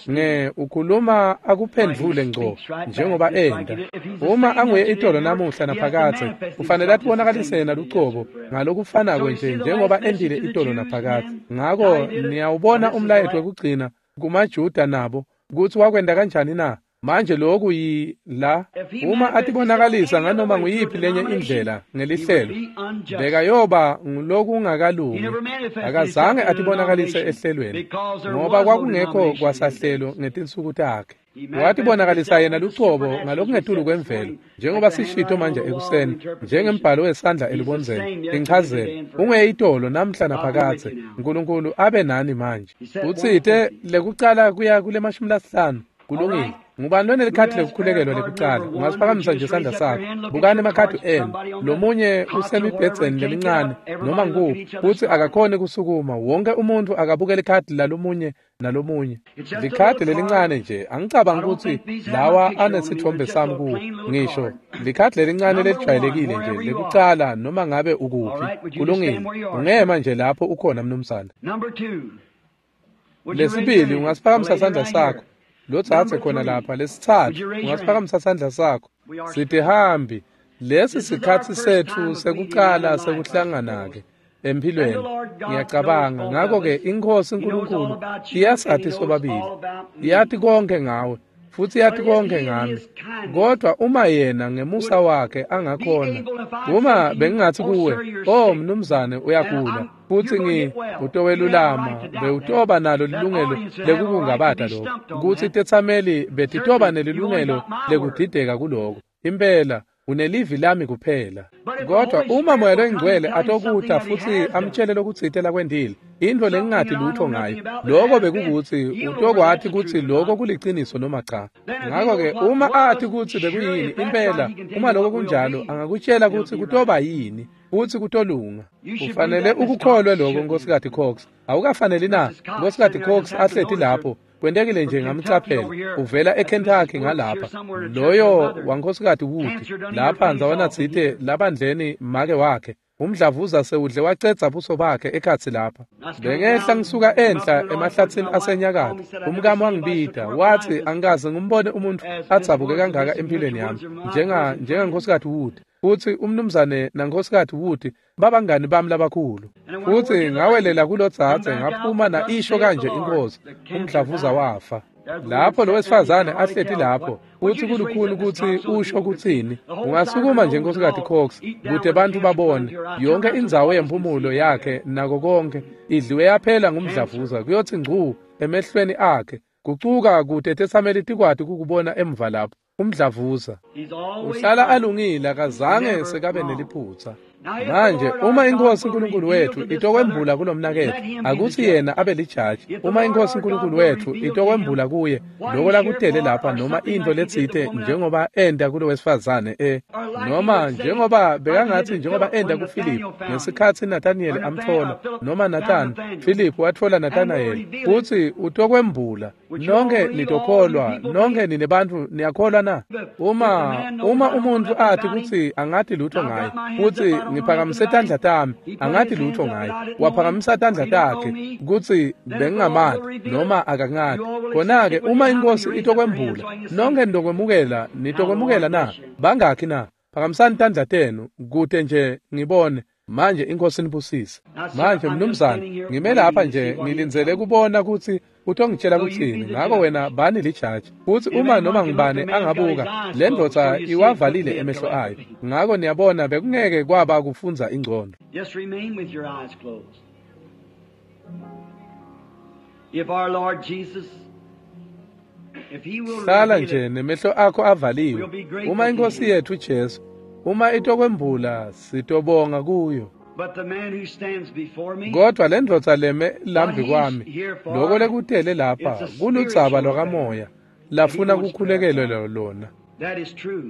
Ukhuluma akuphendvule ngco njengoba enda. Uma anguye itolo namuhla naphakathe, kufanele atibonakalise yena lucobo ngalokufanako nje njengoba endile itolo naphakathe. Ngako niyawubona umlayeto wekugcina kumaJuda nabo ukuthi wakwenda kanjani na? Manje lokhu la uma atibonakalisa nganoma nguyiphi lenye indlela ngelihlelo, beka yoba ngilokhu ungakalungi, akazange atibonakalise ehlelweni, ngoba kwakungekho kwasahlelo ngetinsuku takhe. Watibonakalisa yena lucobo ngalokungetulu kwemvelo, njengoba sishito manje ekuseni, njengembhalo wesandla elibonzeni, inchazelo, ungeyitolo namhla naphakathe, uNkulunkulu abe nani manje. Utsite lekucala kuya kule 15 kulungile. Ngubani lona likhadi lekukhulekelwa lekucala? Ungasiphakamisa nje isandla sakho. Bukani emakhadi enu. Lomunye usemibhedzeni lemincane noma nguphi, futhi akakhone kusukuma. Wonke umuntu akabukela ikhadi lalomunye nalomunye. Likhadi lelincane nje, angicabanga ukuthi lawa anesithombe sami kuwo. Ngisho likhadi lelincane lelijwayelekile nje lekucala noma ngabe ukuphi. Kulungile. Ungema nje lapho ukhona mnumzana. Lesibili, ungasiphakamisa isandla sakho. Lothathe khona lapha. Lesithathu, ungasiphakamisa isandla sakho. Sithi hambi, lesi sikhathi sethu sekuqala sekuhlangana-ke empilweni. Ngiyacabanga, ngakho-ke inkosi uNkulunkulu iyasathi sobabili. Iyathi konke ngawe, futhi iyathi konke ngami. Kodwa uma yena ngemusa wakhe angakhona, uma bengingathi kuwe, oh mnumzane uyagula, futhi utowelulama, bewutoba nalo lilungelo lekukungabata lokho, ukuthi itethameli betitoba nelilungelo lekudideka kuloko. Impela unelivi lami kuphela. Kodwa uma Moya loNgcwele atokutha futhi amtshele lokuchithela kwendile, into lengingathi lutho ngayo, lokho bekukuthi utokwathi ukuthi lokho kuliciniso noma cha. Ngakho-ke uma athi ukuthi bekuyini impela, uma lokho kunjalo angakutshela ukuthi kutoba yini futhi kutolunga. Ufanele ukukholwe lokho Nkosikazi Cox. Awukafanele na Nkosikazi Cox ahlethi lapho kwendekile nje ngamchaphela uvela eKentucky ngalapha. Loyo waNkosikazi Wood lapha ndzawona tsithe labandleni make wakhe. Umdlavuza sewudle wacedza buso bakhe ekhathi lapha. Bengehla ngisuka enhla emahlathini asenyakatho. Umkami wangibida wathi angikaze ngumbone umuntu atsabuke kangaka empilweni yami njengaNkosikazi Wood. Futhi umnumzane naNkosikazi Wood babangani bami labakhulu. Futhi ngawelela kulo dzadze ngaphuma na isho kanje inkosi, umdlavuza wafa. lapho lo wesifazane ahleti lapho uthi kulukhuni ukuthi usho kuthini. Ungasukuma nje nkosikazi Cox kude abantu babone yonke indzawo yempumulo yakhe nako konke idliwe yaphela ngumdlavuza kuyothi ngcu emehlweni akhe kucuka kude tesameli tikwati kukubona emva lapho umdlavuza uhlala alungile akazange sekabe neliphutsa. Manje uma inkosi uNkulunkulu wethu itokwembula kulomnaketho akuthi yena abe lijaji. Uma inkosi uNkulunkulu wethu itokwembula kuye lokho lakutele lapha noma into letsite njengoba enda kulo wesifazane noma njengoba bekangathi njengoba enda kuFilipu ngesikhathi Nathaniel amthola noma Nathan Philip wathola Nathanael uthi utokwembula nonke nitokholwa nonke ninebantu niyakholwa na. Uma umuntu athi kuthi angathi lutho ngaye uthi ngiphakamise tandla tami angathi lutho ngaye waphakamisa tandla takhe kuthi bengingamathi noma akangathi khona-ke uma inkosi itokwembula nonke nitokwemukela na bangakhi na phakamisani tandla tenu kude nje ngibone. Manje inkosi nibusise. Manje mnumzane ngime lapha nje ngilindzele kubona ukuthi uthongitshela kuthini ngako wena bani lijaji futhi uma noma ngibane angabuka le ndoda iwavalile emehlo ayo ngako niyabona bekungeke kwaba kufunza ingcondo.
Just remain with your eyes closed. If our Lord Jesus, if he will
hlala nje nemehlo akho avaliwe uma inkosi yethu Jesu uma itokwembula sitobonga kuyo.
But the man who stands before me,
kodwa le ndoda leme lambi kwami lokho lekutele lapha kuludzaba lwakamoya lafuna kukhulekelwa lona.
that is true.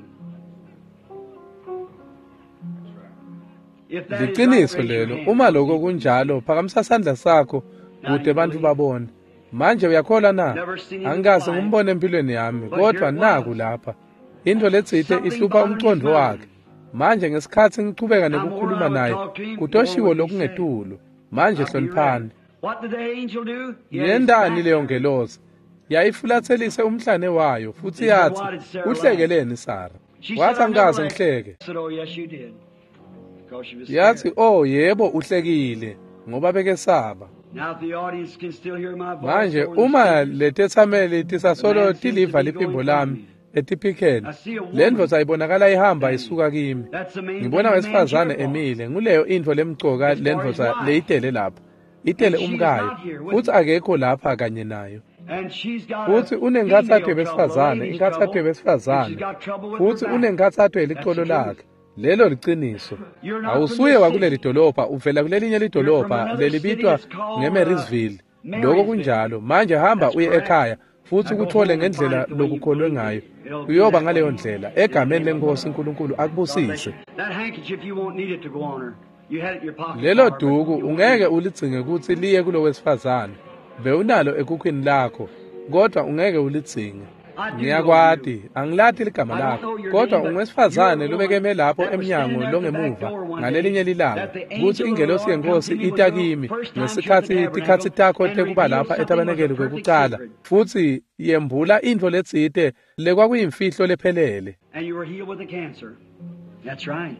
If that is
Liqiniso
right, raise your
lelo
hand.
uma lokho kunjalo phakamisa sandla sakho kude abantu babone. Manje uyakhola na? Angikaze ngumbone empilweni yami kodwa naku lapha into letsite ihlupha umcondo wakhe. Manje ngesikhathi ngiqhubeka nokukhuluma naye kutoshiwo lokungetulo. Manje hloniphani.
What did the angel do?
Yendani leyo ngelosi yayifulathelise umhlane wayo futhi yathi uhlekeleni Sara. Wathi angikaze ngihleke.
said, oh yes you did. Because she was
Yathi
scared.
oh yebo uhlekile ngoba bekesaba.
Now if the audience can still hear my voice.
Manje
over the
uma
speakers,
letethameli tisasolo tiliva liphimbo lami etiphikeni le ndoda ayibonakala ihamba isuka kimi.
that's the main
Ngibona
thing
wesifazane
man cared for.
emile nguleyo into lemgcoka le ndoda leyitele lapha. Itele umkayo futhi akekho lapha kanye nayo.
And she's got
Futhi
a
unengathathu
female trouble,
besifazane
lady's
ingathathu
trouble, and
besifazane
she's got trouble with
futhi
her back.
unengathathu elicolo lakhe. Lelo liqiniso.
You're not
Awusuye
from
wa
this
kuleli
city.
dolopha uvela kulelinye lidolopha
another
lelibitwa
city that's called,
ngeMarysville. Lokho
Marysville.
kunjalo manje hamba
That's
uye
correct.
ekhaya futhi
Now go
ukuthole
home and
ngendlela
find it the way you
lokukholwe
believe
ngayo.
it. It'll be
Uyoba
that
ngaleyo
way.
ndlela egameni lenkosi uNkulunkulu akubusise.
That handkerchief you won't need it to go on her. You had it in your pocket.
Lelo
car, but
duku
you won't
ungeke
need it.
ulidzinge ukuthi liye kulo wesifazane. Bewunalo ekukhwini lakho kodwa ungeke ulidzinge. Ngiyakwati angilathi ligama lakho kodwa ungwesifazane lobekeme lapho eminyango longemuva ngalelinye lilanga ukuthi ingelosi yenkosi ita kimi ngesikhathi tikhatsi takho tekuba lapha etabanekeli kwekucala futhi yembula into letsite lekwakuyimfihlo lephelele.
And you were healed with a cancer. That's right.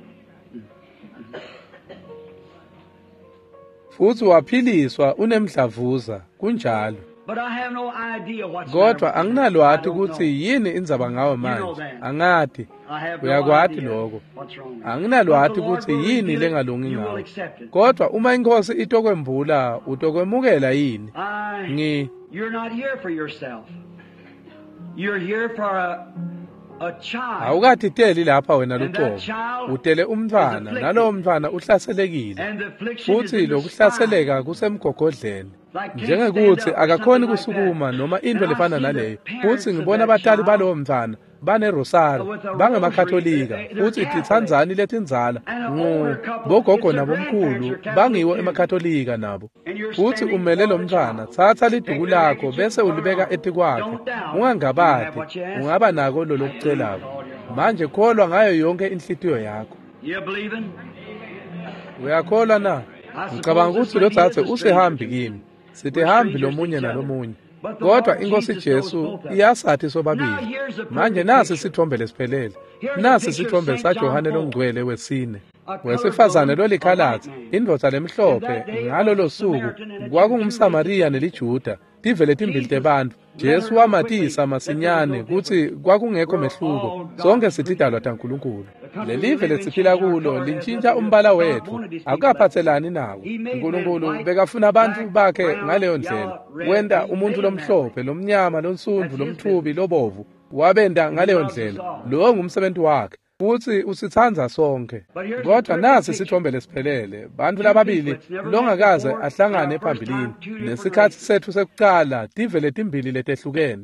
Futhi waphiliswa unemdlavuza kunjalo.
But I have no idea what's
Kodwa anginalwathi
I don't know.
ukuthi yini indzaba ngawe manje. Angathi
I have no
uyakwati
idea
lokho.
what's wrong.
Anginalwathi
But the Lord
ukuthi
will
yini
reveal it.
lengalungi
You will
ngawe.
accept it.
Kodwa uma inkosi itokwembula utokwemukela yini?
You're not here for yourself. You're here for a child.
Awukatiteli lapha wena luqobo. Utele umntwana nalowo mntwana uhlaselekile.
And the affliction is
Futhi
in the
lokuhlaseleka kusemgogodleni. Njengekuthi akakhoni kusukuma noma into lefana naleyo. Futhi ngibona abatali balowo mntwana banerosari bangemakatholika futhi tithandzani letindzala bogogo nabomkhulu bangiwo emakatholika nabo. Futhi umele lo mntwana thatha liduku lakho bese ulibeka etikwakhe ungangabati ungaba nako lo lokucelako. Manje kholwa ngayo yonke inhlitiyo yakho.
You believing?
Uyakholwa na? Ngicabanga ukuthi lo thathe usehambi kimi. Sithi hambi lomunye nalomunye. Kodwa inkosi Jesu iyasathi sobabili. Manje nasi isithombe lesiphelele. Nasi isithombe saJohane longcwele wesine. Wesifazane lolikhalathi indoda lemhlophe ngalo losuku kwakungumSamariya neliJuda tivele timbili tebantu Jesu wamatisa masinyane kuthi kwakungekho mehluko sonke sididalwa taNkulunkulu. Lelive lesiphila kulo lintshintsha umbala wethu akukaphathelani nawo. uNkulunkulu bekafuna abantu bakhe ngaleyo ndlela. Wenda umuntu lomhlophe, lomnyama, lonsundu, lomthubi, lobovu, wabenda ngaleyo ndlela. Lo ngumsebenzi wakhe. Futhi usithanza sonke. Kodwa nasi isithombe lesiphelele, bantu lababili longakaze ahlangane phambilini. Nesikhathi sethu sekuqala divele timbili letehlukene.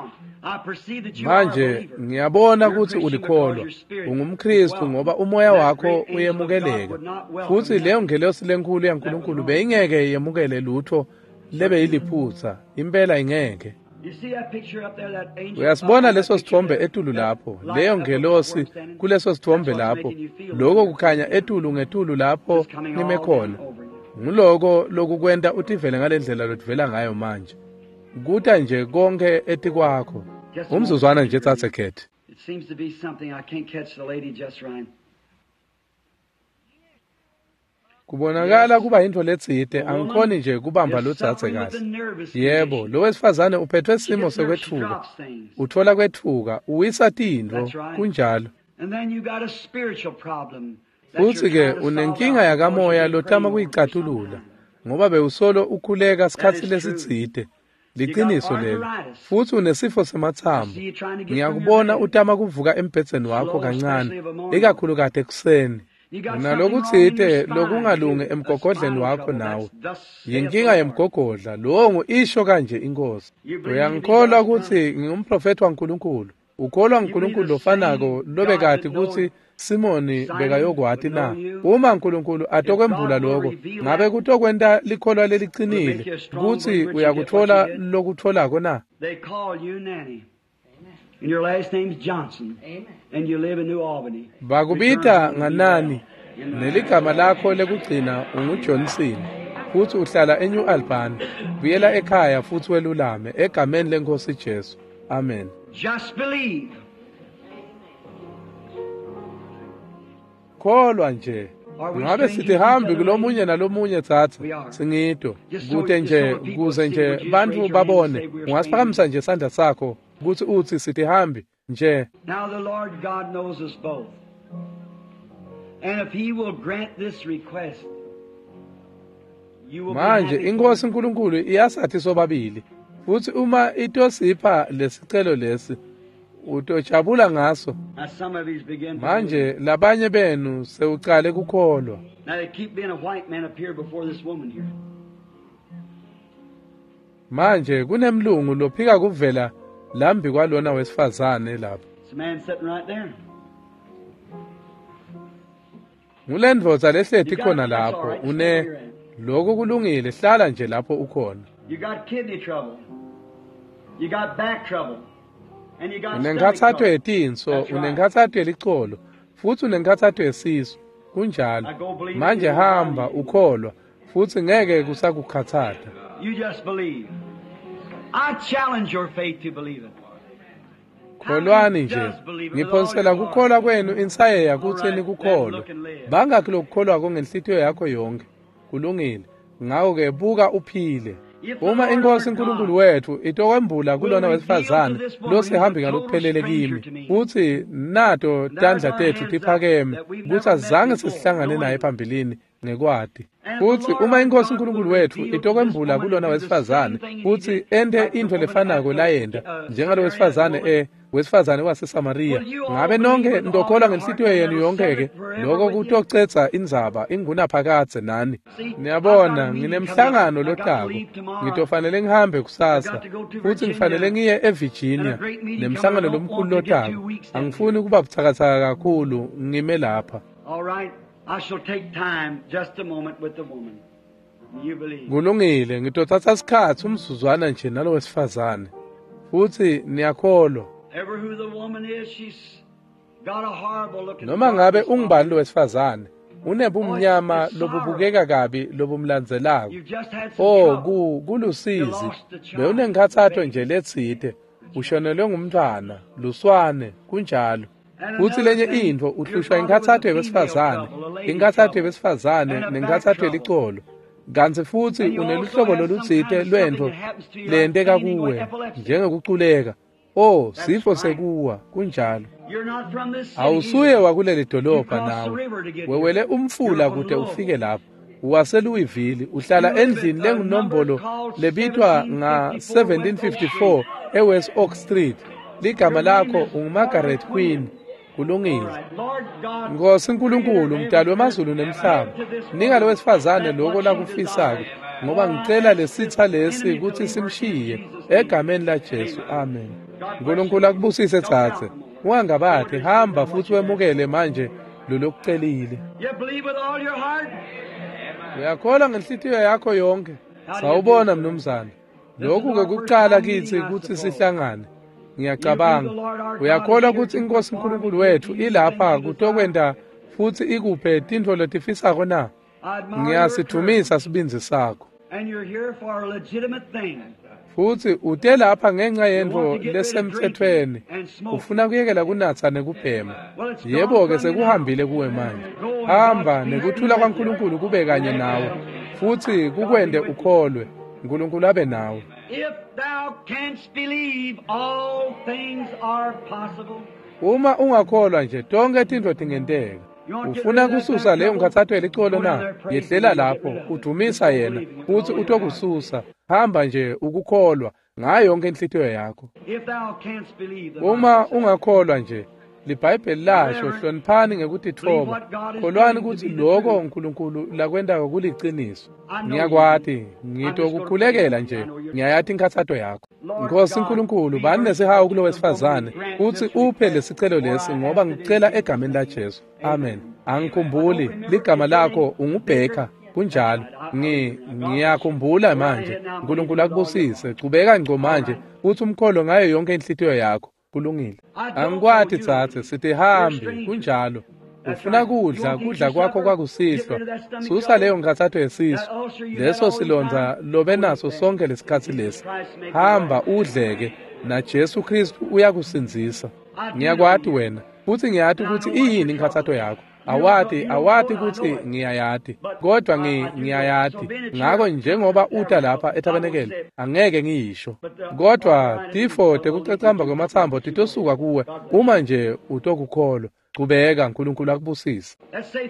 Manje ngiyabona ukuthi ulikholwa, ungumKristu ngoba umoya wakho uyemukeleka. Futhi leyo ngelosi lenkulu yaNkulunkulu beyingeke yemukele lutho lebe yiliphutha, impela ingeke. Uyasibona leso sithombe etulu lapho, leyo ngelosi kuleso sithombe lapho, lokho kukhanya etulu ngetulu lapho nime khona. Nguloko lokukwenta utivele ngalendlela lotivela ngayo manje. Kuta nje konke etikwakho. Umzuzwana nje tsatse khethe.
It seems to be something I can't catch the lady just right.
Kubonakala kuba into letsite angikhoni nje kubamba lo dzathe kahle. Yebo, lo wesifazane uphethwe isimo sekwethuka. Uthola kwethuka, uwisa tindlo kunjalo.
And then you got a spiritual problem.
Futhi ke unenkinga yakamoya lotama kuyicathulula ngoba bewusolo ukhuleka sikhathi lesitsite. Liqiniso lelo. Futhi unesifo semathambo. Ngiyakubona utama kuvuka embhedzeni wakho kancane, ikakhulu kade kuseni. Nalokuthite lokungalunge emgogodleni wakho nawe. Yinkinga yemgogodla, lo isho kanje inkosi. Uyangikholwa ukuthi ngingumprofeti waNkulunkulu. Ukholwa uNkulunkulu lofanako lobe kade ukuthi Simoni bekayokwati na. Uma uNkulunkulu atokwembula lokho, ngabe kutokwenta likholwa leliqinile ukuthi uyakuthola lokutholako na.
They call you Nanny. And your last name's Johnson. Amen. And you live in New Albany.
Bakubita nganani neligama lakho lekugcina unguJohnson. Futhi uhlala eNew Albany. Buyela ekhaya futhi welulame egameni leNkosi Jesu. Amen.
Just believe.
Kholwa nje. Ngabe sithi hambi kulomunye nalomunye thatha singito kude nje kuze nje bantu babone. Ungasiphakamisa nje isandla sakho ukuthi uthi sithi hambi nje.
Now the Lord God knows us both. And if he will grant this request, you will
manje inkosi uNkulunkulu iyasathi sobabili. Futhi uma itosipha lesicelo lesi utojabula ngaso. Manje labanye benu sewuqale kukholwa.
Now they keep being a white man up here before this woman here.
Manje kunemlungu lophika kuvela lambi kwalona wesifazane lapha.
It's a man sitting right there.
Ngulendvodza leshethi khona lapho une lokho kulungile hlala nje lapho ukhona.
You got kidney trouble. You got back trouble. And you got
unenkathatho yetinso, unenkathatho yelicholo, futhi unenkathatho yesisu. Kunjalo. Manje hamba ukholwa futhi ngeke kusakukhathatha.
You just believe. I challenge your faith to believe it.
Kholwani nje. Ngiphosela kukholwa kwenu insaye yakutheni kukholwa. Bangakho lokukholwa kongenhlitiyo yakho yonke. Kulungile. Ngawo ke buka uphile. Uma inkosi uNkulunkulu wethu itokwembula kulona wesifazane lo sihambi ngalokuphelele kimi uthi nato tandla tethu tiphakeme ukuthi azange sisihlangane naye phambilini ngekwadi. Futhi uma inkosi uNkulunkulu wethu itokwembula kulona wesifazane uthi ende into lefanako layenda njengalo wesifazane waseSamaria, ngabe nonke ndokholwa ngenhlitiyo yenu yonke-ke lokho kutocetsa indzaba ingunaphakathe nani. Niyabona nginemhlangano lotako, ngitofanele ngihambe kusasa futhi ngifanele ngiye eVirginia nemhlangano lomkhulu lotako. Angifuni kuba buthakathaka kakhulu ngime lapha.
All right, I shall take time just a moment with the woman. You believe.
Kulungile, ngitothatha isikhathi umzuzwana nje nalo wesifazane. Futhi niyakholwa.
Ever who the woman is, she's got a horrible looking.
Noma ngabe ungubani lo wesifazane, unebumnyama lobubukeka kabi lobumlandzelako. Kulusizi. Bewunenkathatho nje letsite. Ushonelwe ngumntwana, luswane, kunjalo. Futhi lenye into uhlushwa inkathatho yesifazane, inkathatho yesifazane nenkathatho yelicholo. kanti futhi uneluhlobo lolutsite lwento lenteka kuwe njengekuquleka sifo sekuwa kunjalo. Awusuye wakuleli dolobha nawe, wewele umfula kude ufike lapho. WaseLouisville, uhlala endlini lengunombolo lebitwa nga-1754 eWest Oak Street. Ligama lakho unguMargaret Queen. Kulungile. Nkosi uNkulunkulu, mdali wemazulu nemhlaba, nika lo wesifazane lokho lakufisako, ngoba ngicela lesitha lesi ukuthi simshiye egameni laJesu. Amen. uNkulunkulu akubusise Thathe. Ungangabathi, hamba futhi wemukele manje lolokucelile. Uyakholwa ngenhliziyo yakho yonke? Sawubona mnumzane. Lokhu-ke kuqala kithi ukuthi sihlangane. Ngiyacabanga. Uyakholwa ukuthi iNkosi uNkulunkulu wethu ilapha kutokwenda futhi ikuphe tintfo letifisako na? Ngiyasithumisa sibinzi sakho. Futhi ute lapha ngenxa yento lesemthethweni. Ufuna kuyekela kunatha nekubhema. Yebo-ke sekuhambile kuwe manje. Hamba nekuthula kwaNkulunkulu kube kanye nawe. Futhi kukwende ukholwe. uNkulunkulu abe nawe. Uma ungakholwa nje tonke tintfo tingenteka. Ufuna kususa leyo ngakathathu elicolo na? Yehlela lapho, udumisa yena, futhi utokususa. Hamba nje ukukholwa ngayo yonke inhliziyo yakho. Uma ungakholwa nje, liBhayibheli lasho hloniphani ngekutithoba. Kholwani ukuthi lokho uNkulunkulu lakwenda kuliqiniso. Ngiyakwathi, ngitokukhulekela nje, ngiyayathi inkathatho yakho. Nkosi uNkulunkulu, bani nesihawu kulo wesifazane, uthi uphe lesicelo lesi ngoba ngicela egameni laJesu. Amen. Angikhumbuli, ligama lakho unguBheka. Kunjalo, ngiyakhumbula manje. uNkulunkulu akubusise, cubeka ngco manje, uthi umkholo ngayo yonke inhliziyo yakho. Kulungile. Angikwathi Thathe, sithi hambi, kunjalo. Ufuna kudla kwakho kwakusihlwa. Susa leyo ngakathathu yesisu. Leso silonda lobe naso sonke lesikhathi lesi. Hamba udleke, na Jesu Kristu uyakusinzisa. Ngiyakwathi wena, futhi ngiyathi ukuthi iyini inkathatho yakho. Awathi ukuthi ngiyayathi, kodwa ngiyayathi. Ngakho njengoba uta lapha eTabanekele, angeke ngiyisho. Kodwa tifo tekucecamba kwemathambo titosuka kuwe, uma nje utokukholwa. Qhubeka, uNkulunkulu akubusise.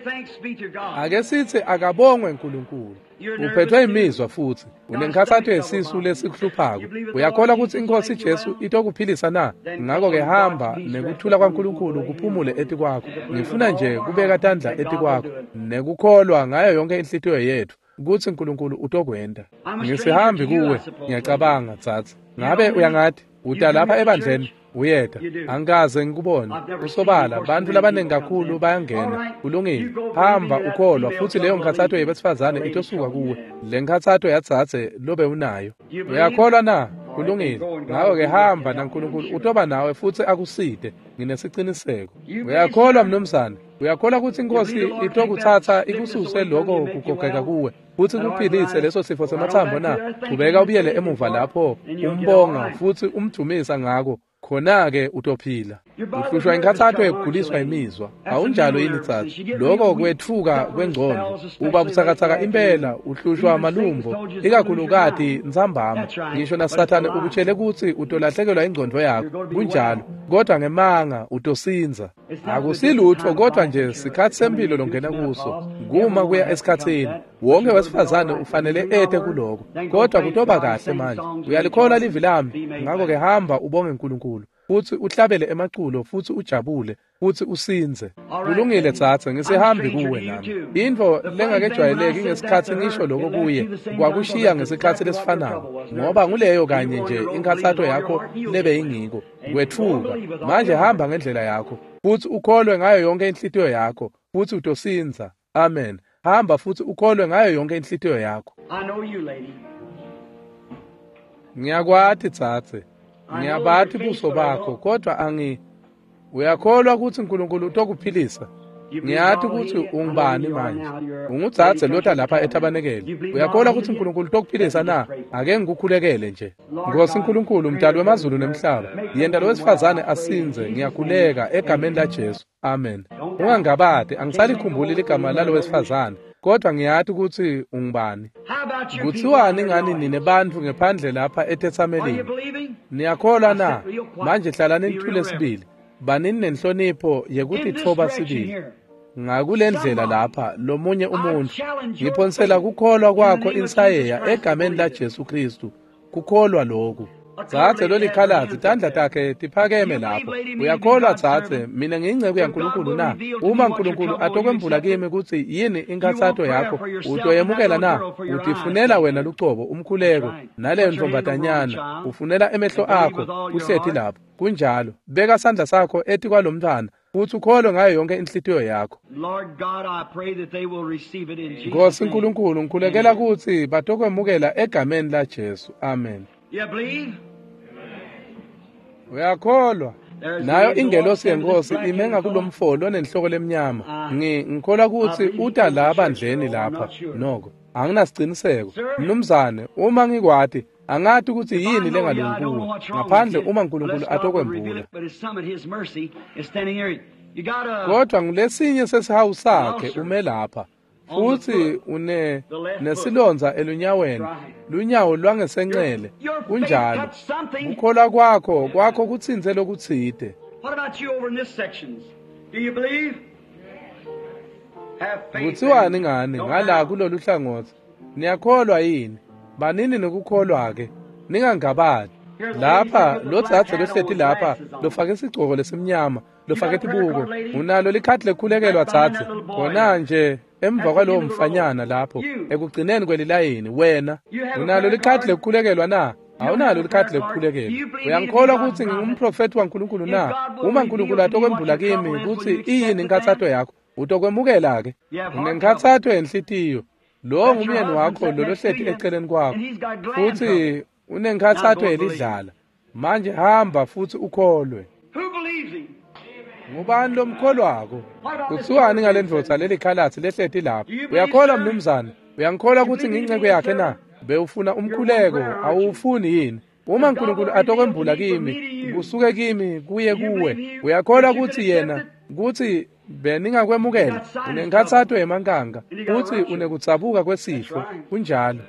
Ake sithi akabongwe uNkulunkulu. Uphethwe imizwa futhi, unenkathatho yesisu lesikuhluphako. Uyakholwa ukuthi iNkosi Jesu itokuphilisa na? Ngakho-ke hamba nekuthula kwaNkulunkulu kuphumule eti kwakho. Ngifuna nje kubeka tandla eti kwakho, nekukholwa ngayo yonke inhliziyo yethu, ukuthi uNkulunkulu utokwenda. Ngisihambi kuwe, ngiyacabanga Thathe. Ngabe uyangathi, uta lapha ebandleni? Uyeda, angikaze ngikubone. Usobala, bantu labanengi kakhulu bayangena. Kulungile. Hamba ukholwa futhi leyo nkathatho yebesifazane itosuka kuwe. Le nkathatho yaThathe lobe unayo. Uyakholwa na? Kulungile. Ngakho-ke hamba naNkulunkulu utoba nawe futhi akuside. Nginesiqiniseko. Uyakholwa mnumzane? Uyakholwa ukuthi iNkosi itokuthatha ikususe lokho kugogeka kuwe futhi kuphilise leso sifo semathambo na? Qhubeka ubuyele emuva lapho umbonga futhi umdumisa ngako. Khona-ke utophila. Uhlushwa inkathatho ekuguliswa imizwa. Awunjalo yini Thathe? Lokho kwethuka kwengqondo. Uba buthakathaka impela, uhlushwa amalumbo, ikakhulukati nzambama. Ngisho naSathane ukutshele ukuthi utolahlekelwa ingqondo yakho. Kunjalo, kodwa ngemanga utosinza. Akusilutho kodwa nje sikhathi sempilo longena kuso. Kuma kuya esikhathini. Wonke wesifazane ufanele ete kuloko. Kodwa kutoba kahle manje. Uyalikholwa livi lami. Ngakho-ke hamba ubonge uNkulunkulu. Futhi uhlabele emaculo futhi ujabule futhi usinze. Kulungile Thathe, ngisihambi kuwe nami. Into lengakejwayeleki ngesikhathi ngisho lokho kuye kwakushiya ngesikhathi lesifanayo, ngoba nguleyo kanye nje inkathatho yakho lebe ingiko. Kwethuka manje, hamba ngendlela yakho futhi ukholwe ngayo yonke inhliziyo yakho futhi utosinza. Amen. Hamba futhi ukholwe ngayo yonke inhliziyo yakho. Ngiyakwathi Thathe, ngiyabathi buso bakho, kodwa uyakholwa ukuthi uNkulunkulu utokuphilisa? Ngiyathi ukuthi ungubani manje? UnguThathe lota lapha eTabanekele. Uyakholwa ukuthi uNkulunkulu utokuphilisa na? Ake ngikukhulekele nje. Nkosi uNkulunkulu, mdali wemazulu nemhlaba, yenda lo wesifazane asinze, ngiyakhuleka egameni laJesu. Amen. Ungangabade, angisalikhumbuli ligama lalo wesifazane, kodwa ngiyathi ukuthi ungubani. Kuthiwani ngani nine bantfu ngephandle lapha eTestamenteni? Niyakholwa na? Manje hlalani nithule sibili. Banini nenhlonipho yekuthi thoba sibili. Ngakule ndlela lapha lomunye umuntu ngiphonsela kukholwa kwakho insayeya egameni laJesu Kristu. Kukholwa lokhu. Tsatse lo likhalazi tandla takhe tiphakeme lapho. Uyakholwa tsatse mina ngiyingceke yaNkulunkulu na? Uma uNkulunkulu atokwembula kimi ukuthi yini inkathatho yakho utoyemukela na? Utifunela wena lucobo umkhuleko naleyo ndlombatanyana ufunela emehlo akho kuhlethi lapho. Kunjalo beka sandla sakho ethi kwalomntwana uthi ukholwe ngayo yonke inhlitiyo yakho. Nkosi uNkulunkulu ngikhulekela ukuthi batokwemukela egameni laJesu. Amen. Uyakholwa? Nayo ingelosi yenkosi imenga kulomfolo onenhloko lemnyama. Ngikholwa ukuthi uta la bandleni lapha. Noko anginasiqiniseko. Mnumzane, uma ngikwati angathi ukuthi yini lengalungukuwe ngaphandle uma uNkulunkulu atokwembula. Kodwa ngulesinye sesihawu sakhe ume lapha. Futhi nesilonza elunyaweni, lunyawo lwangesenxele. Kunjalo ukholwa kwakho kutsinze lokutsite. Kuthiwani ngani ngala kulolu hlangothi? Niyakholwa yini? Banini nokukholwa ke ningangabali. Lapha lotsatse lohlethi lapha lofake isigcoko lesimnyama, lofake ibuko. Unalo likhadi lekhulekelwa tsatse. Khona nje emva kwalowo mfanyana lapho ekugcineni kwelilayini wena unalo likhadi lekhulekelwa na? Awunalo likhadi lekhulekelwa. Uyangikholwa ukuthi ngingumprofeti waNkulunkulu na? Uma uNkulunkulu atokwembula kimi ukuthi iyini inkathatho yakho utokwemukela ke. Unenkathatho enhlitiyo. Lo ngumyeni wakho lolohlethi eceleni kwakho. Futhi unenkathatho elidlala. Manje hamba futhi ukholwe. Ngubani lo mkholwako? Kuthiwani ngale ndvodza lelikhalathi lehlethi lapho? Uyakholwa mnumzane? Uyangikholwa ukuthi ngiyingceke yakhe na? Bewufuna umkhuleko awufuni yini? Uma uNkulunkulu atokwembula kimi kusuke kimi kuye kuwe. Uyakholwa ukuthi yena ukuthi beningakwemukela unenkathatho emankanga futhi unekutsabuka kwesifo. Kunjalo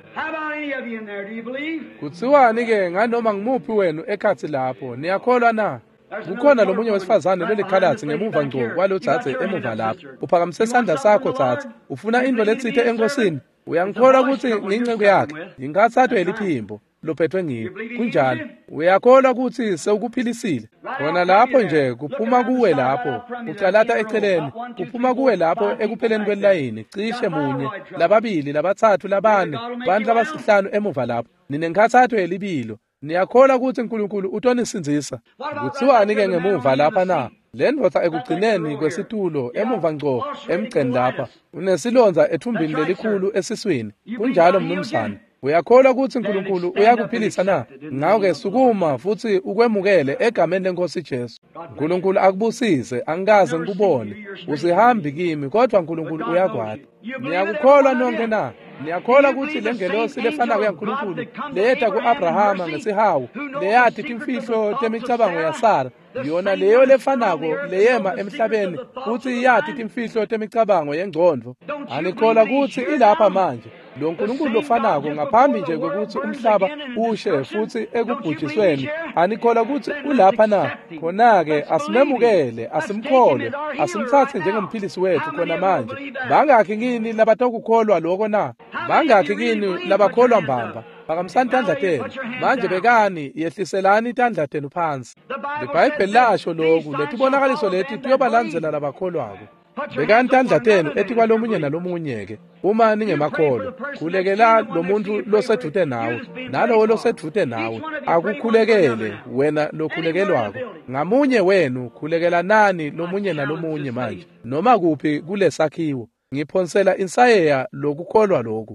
kuthiwani ke nganoma ngimuphi wenu ekhathi lapho niyakholwa na? Kukhona lomunye wesifazane lelikhalathi ngemuva ngco kwalotsatse emuva lapho. Uphakamise isandla sakho tsatse. Ufuna into letsithe enkosini. Uyangikholwa ukuthi ngiyingceke yakhe inkathatho eliphimbo lophethwe ngimi. Kunjalo uyakholwa ukuthi sewukuphilisile. Khona lapho nje kuphuma kuwe lapho ucalata eceleni, kuphuma kuwe lapho ekupheleni kwelayini cishe munye, lababili, labathathu, labane, bantu abasihlanu emuva lapho. Ninenkathatho elibilo. Niyakholwa ukuthi uNkulunkulu utonisinzisa. Kuthiwani ke ngemuva lapha na? Le ndvodza ekugcineni kwesitulo emuva ngco emgceni lapha unesilonza ethumbini lelikhulu esiswini. Kunjalo mnumzane, uyakholwa ukuthi uNkulunkulu uyakuphilisa na? Ngakho-ke sukuma futhi ukwemukele egameni leNkosi Jesu. uNkulunkulu akubusise, angikaze ngikubone uzihambi kimi, kodwa uNkulunkulu uyakwati. Niyakukholwa nonke na? Niyakholwa ukuthi le ngelosi lefanayo yaNkulunkulu leyeta ku-Abrahama ngesihawu leyathi timfihlo temicabango yaSara yona leyo lefanako leyema emhlabeni futhi yathi timfihlo temicabango yengcondvo? Anikholwa ukuthi ilapha manje lo nkulunkulu lofanako ngaphambi nje kokuthi umhlaba ushe futhi ekubhujisweni? Anikholwa ukuthi ulapha na? Khona-ke asimemukele, asimkholwe, asimthathe njengomphilisi wethu khona manje. Bangakhi kini labatokukholwa lokho na? Bangakhi kini labakholwa mbamba? Phakamisani tandla tenu manje, bekani yehliselani tandla tenu phansi. IBhayibheli lasho lokhu, letibonakaliso leti tuyobalandzela labakholwako. Bekani tandla tenu ethi kwalomunye nalomunye-ke uma ningemakholwa. Khulekela lomuntu losedvute nawe, nalowo losedvute nawe akukhulekele wena lokhulekelwako. Ngamunye wenu khulekela nani lomunye nalomunye manje, noma kuphi kule sakhiwo. Ngiphonsela insayeya lokukholwa lokhu.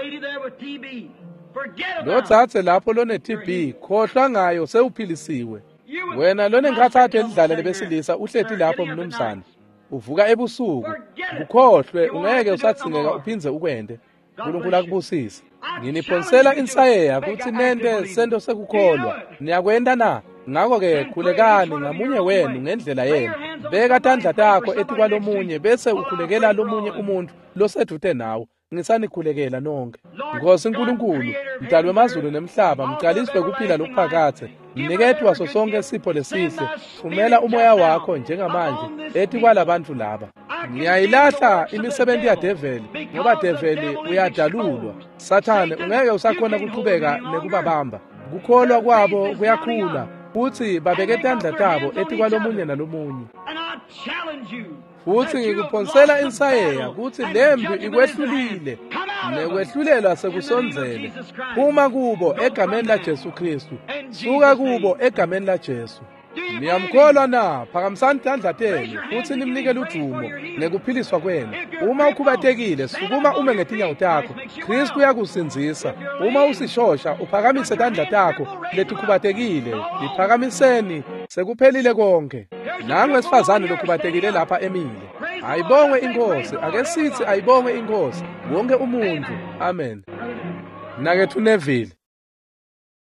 Lotsatse lapho lone-TB, khohlwa ngayo sewuphilisiwe. Wena lonenkathatho elidlala lebesilisa uhlethi lapho mnumzane. Uvuka ebusuku, ukhohlwe, ungeke usathingeka uphindze ukwende. uNkulunkulu akubusise. Nginiphonsela insayeya ukuthi nende sento sekukholwa. Niyakwenda na? ngakho-ke khulekani ngamunye wenu ngendlela yenu. Beka tandla takho ethi kwalomunye bese ukhulekela lomunye umuntu loseduze nawe. Ngisanikhulekela nonke. Nkosi Nkulunkulu, mdali wemazulu nemhlaba, mqaliswe kuphila lokuphakathe, mniketi waso sonke isipho lesihle, thumela umoya wakho njengamanje ethi kwalabantu laba. Ngiyayilahla imisebenzi yadeveli, ngoba develi uyadalulwa. Sathane ungeke usakhona kuqhubeka nekubabamba. Kukholwa kwabo kuyakhula, futhi babeke tandla tabo ethi kwalomunye nalomunye. Futhi ngikuphonsela insayeya ukuthi lembi ikwehlulile, nekwehlulela sekusonzele. Phuma kubo egameni laJesu Kristu, suka kubo egameni laJesu. Niyamkholwa na? Phakamisani tandla tenu futhi nimnikele udumo ngekuphiliswa kwenu. Uma ukhubatekile, sukuma ume ngetinyawo takho. Kristu uyakusinzisa. Uma usishosha, uphakamise tandla takho letikhubatekile. Liphakamiseni sekuphelile konke. Nangu wesifazane lokhubatekile lapha emile. Ayibongwe inkosi. Ake sithi ayibongwe inkosi wonke umuntu. Amen. Nakethu Neville.